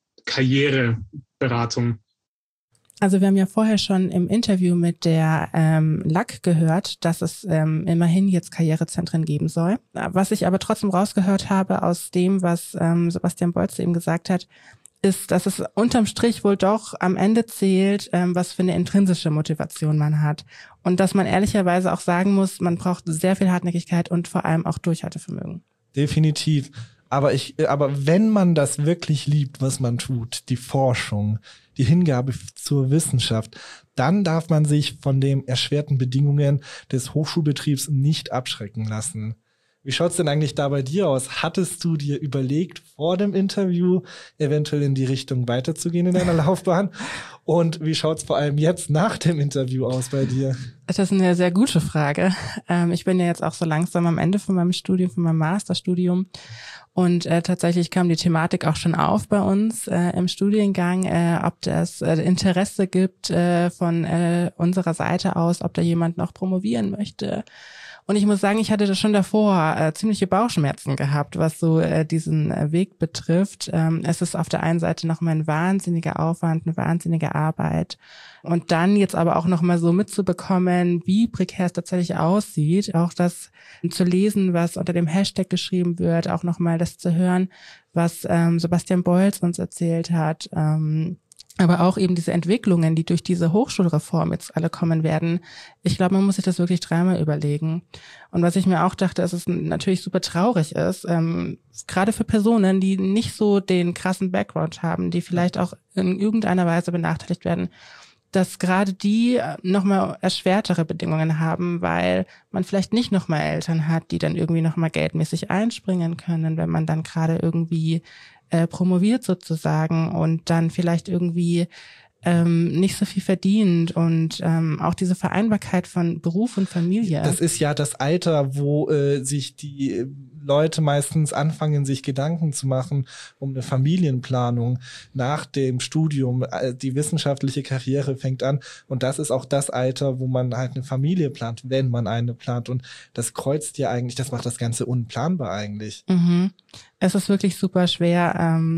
Karriereberatung.
Also wir haben ja vorher schon im Interview mit der ähm, L A K gehört, dass es ähm, immerhin jetzt Karrierezentren geben soll. Was ich aber trotzdem rausgehört habe aus dem, was ähm, Sebastian Bolz eben gesagt hat, ist, dass es unterm Strich wohl doch am Ende zählt, ähm, was für eine intrinsische Motivation man hat. Und dass man ehrlicherweise auch sagen muss, man braucht sehr viel Hartnäckigkeit und vor allem auch Durchhaltevermögen.
Definitiv. Aber ich, aber wenn man das wirklich liebt, was man tut, die Forschung, die Hingabe zur Wissenschaft, dann darf man sich von den erschwerten Bedingungen des Hochschulbetriebs nicht abschrecken lassen. Wie schaut's denn eigentlich da bei dir aus? Hattest du dir überlegt, vor dem Interview eventuell in die Richtung weiterzugehen in deiner Laufbahn? Und wie schaut's vor allem jetzt nach dem Interview aus bei dir?
Das ist eine sehr gute Frage. Ähm, ich bin ja jetzt auch so langsam am Ende von meinem Studium, von meinem Masterstudium. Und äh, tatsächlich kam die Thematik auch schon auf bei uns äh, im Studiengang, äh, ob das äh, Interesse gibt äh, von äh, unserer Seite aus, ob da jemand noch promovieren möchte. Und ich muss sagen, ich hatte das schon davor äh, ziemliche Bauchschmerzen gehabt, was so äh, diesen äh, Weg betrifft. Ähm, es ist auf der einen Seite nochmal ein wahnsinniger Aufwand, eine wahnsinnige Arbeit. Und dann jetzt aber auch nochmal so mitzubekommen, wie prekär es tatsächlich aussieht, auch das zu lesen, was unter dem Hashtag geschrieben wird, auch nochmal das zu hören, was ähm, Sebastian Bolz uns erzählt hat, ähm, aber auch eben diese Entwicklungen, die durch diese Hochschulreform jetzt alle kommen werden. Ich glaube, man muss sich das wirklich dreimal überlegen. Und was ich mir auch dachte, ist, dass es natürlich super traurig ist, ähm, gerade für Personen, die nicht so den krassen Background haben, die vielleicht auch in irgendeiner Weise benachteiligt werden, dass gerade die nochmal erschwertere Bedingungen haben, weil man vielleicht nicht nochmal Eltern hat, die dann irgendwie nochmal geldmäßig einspringen können, wenn man dann gerade irgendwie äh, promoviert sozusagen und dann vielleicht irgendwie ähm, nicht so viel verdient und ähm, auch diese Vereinbarkeit von Beruf und Familie.
Das ist ja das Alter, wo äh, sich die Leute meistens anfangen, sich Gedanken zu machen um eine Familienplanung nach dem Studium. Die wissenschaftliche Karriere fängt an und das ist auch das Alter, wo man halt eine Familie plant, wenn man eine plant. Und das kreuzt ja eigentlich, das macht das Ganze unplanbar eigentlich.
Mhm. Es ist wirklich super schwer. Ähm,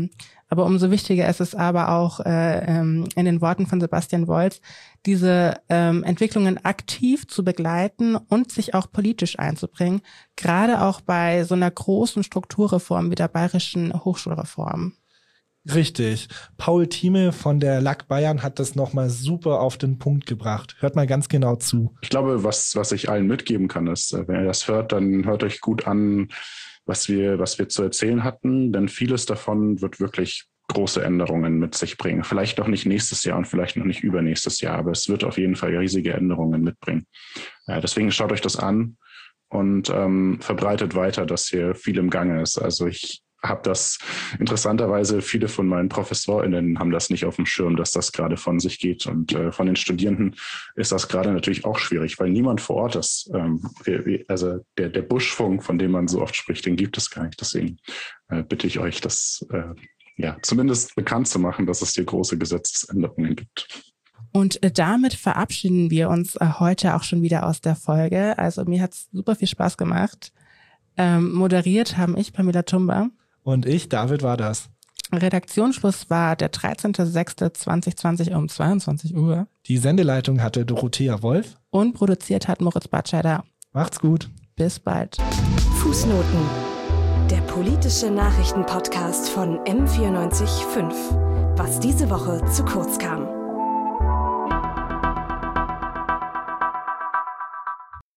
Aber umso wichtiger ist es aber auch äh, ähm, in den Worten von Sebastian Wolz, diese ähm, Entwicklungen aktiv zu begleiten und sich auch politisch einzubringen, gerade auch bei so einer großen Strukturreform wie der bayerischen Hochschulreform.
Richtig. Paul Thieme von der L A K Bayern hat das nochmal super auf den Punkt gebracht. Hört mal ganz genau zu.
Ich glaube, was, was ich allen mitgeben kann, ist, wenn ihr das hört, dann hört euch gut an, was wir, was wir zu erzählen hatten, denn vieles davon wird wirklich große Änderungen mit sich bringen. Vielleicht noch nicht nächstes Jahr und vielleicht noch nicht übernächstes Jahr, aber es wird auf jeden Fall riesige Änderungen mitbringen. Ja, deswegen schaut euch das an und ähm, verbreitet weiter, dass hier viel im Gange ist. Also ich habe das interessanterweise, viele von meinen ProfessorInnen haben das nicht auf dem Schirm, dass das gerade von sich geht. Und äh, von den Studierenden ist das gerade natürlich auch schwierig, weil niemand vor Ort ist. Ähm, wie, also der, der Buschfunk, von dem man so oft spricht, den gibt es gar nicht. Deswegen äh, bitte ich euch, das äh, ja zumindest bekannt zu machen, dass es hier große Gesetzesänderungen gibt.
Und damit verabschieden wir uns heute auch schon wieder aus der Folge. Also mir hat es super viel Spaß gemacht. Ähm, moderiert haben ich, Pamela Tumba.
Und ich, David, war das.
Redaktionsschluss war der dreizehnter sechster zweitausendzwanzig um zweiundzwanzig Uhr.
Die Sendeleitung hatte Dorothea Wolf.
Und produziert hat Moritz Batscheider.
Macht's gut.
Bis bald.
Fußnoten. Der politische Nachrichtenpodcast von M vierundneunzig Komma fünf. Was diese Woche zu kurz kam.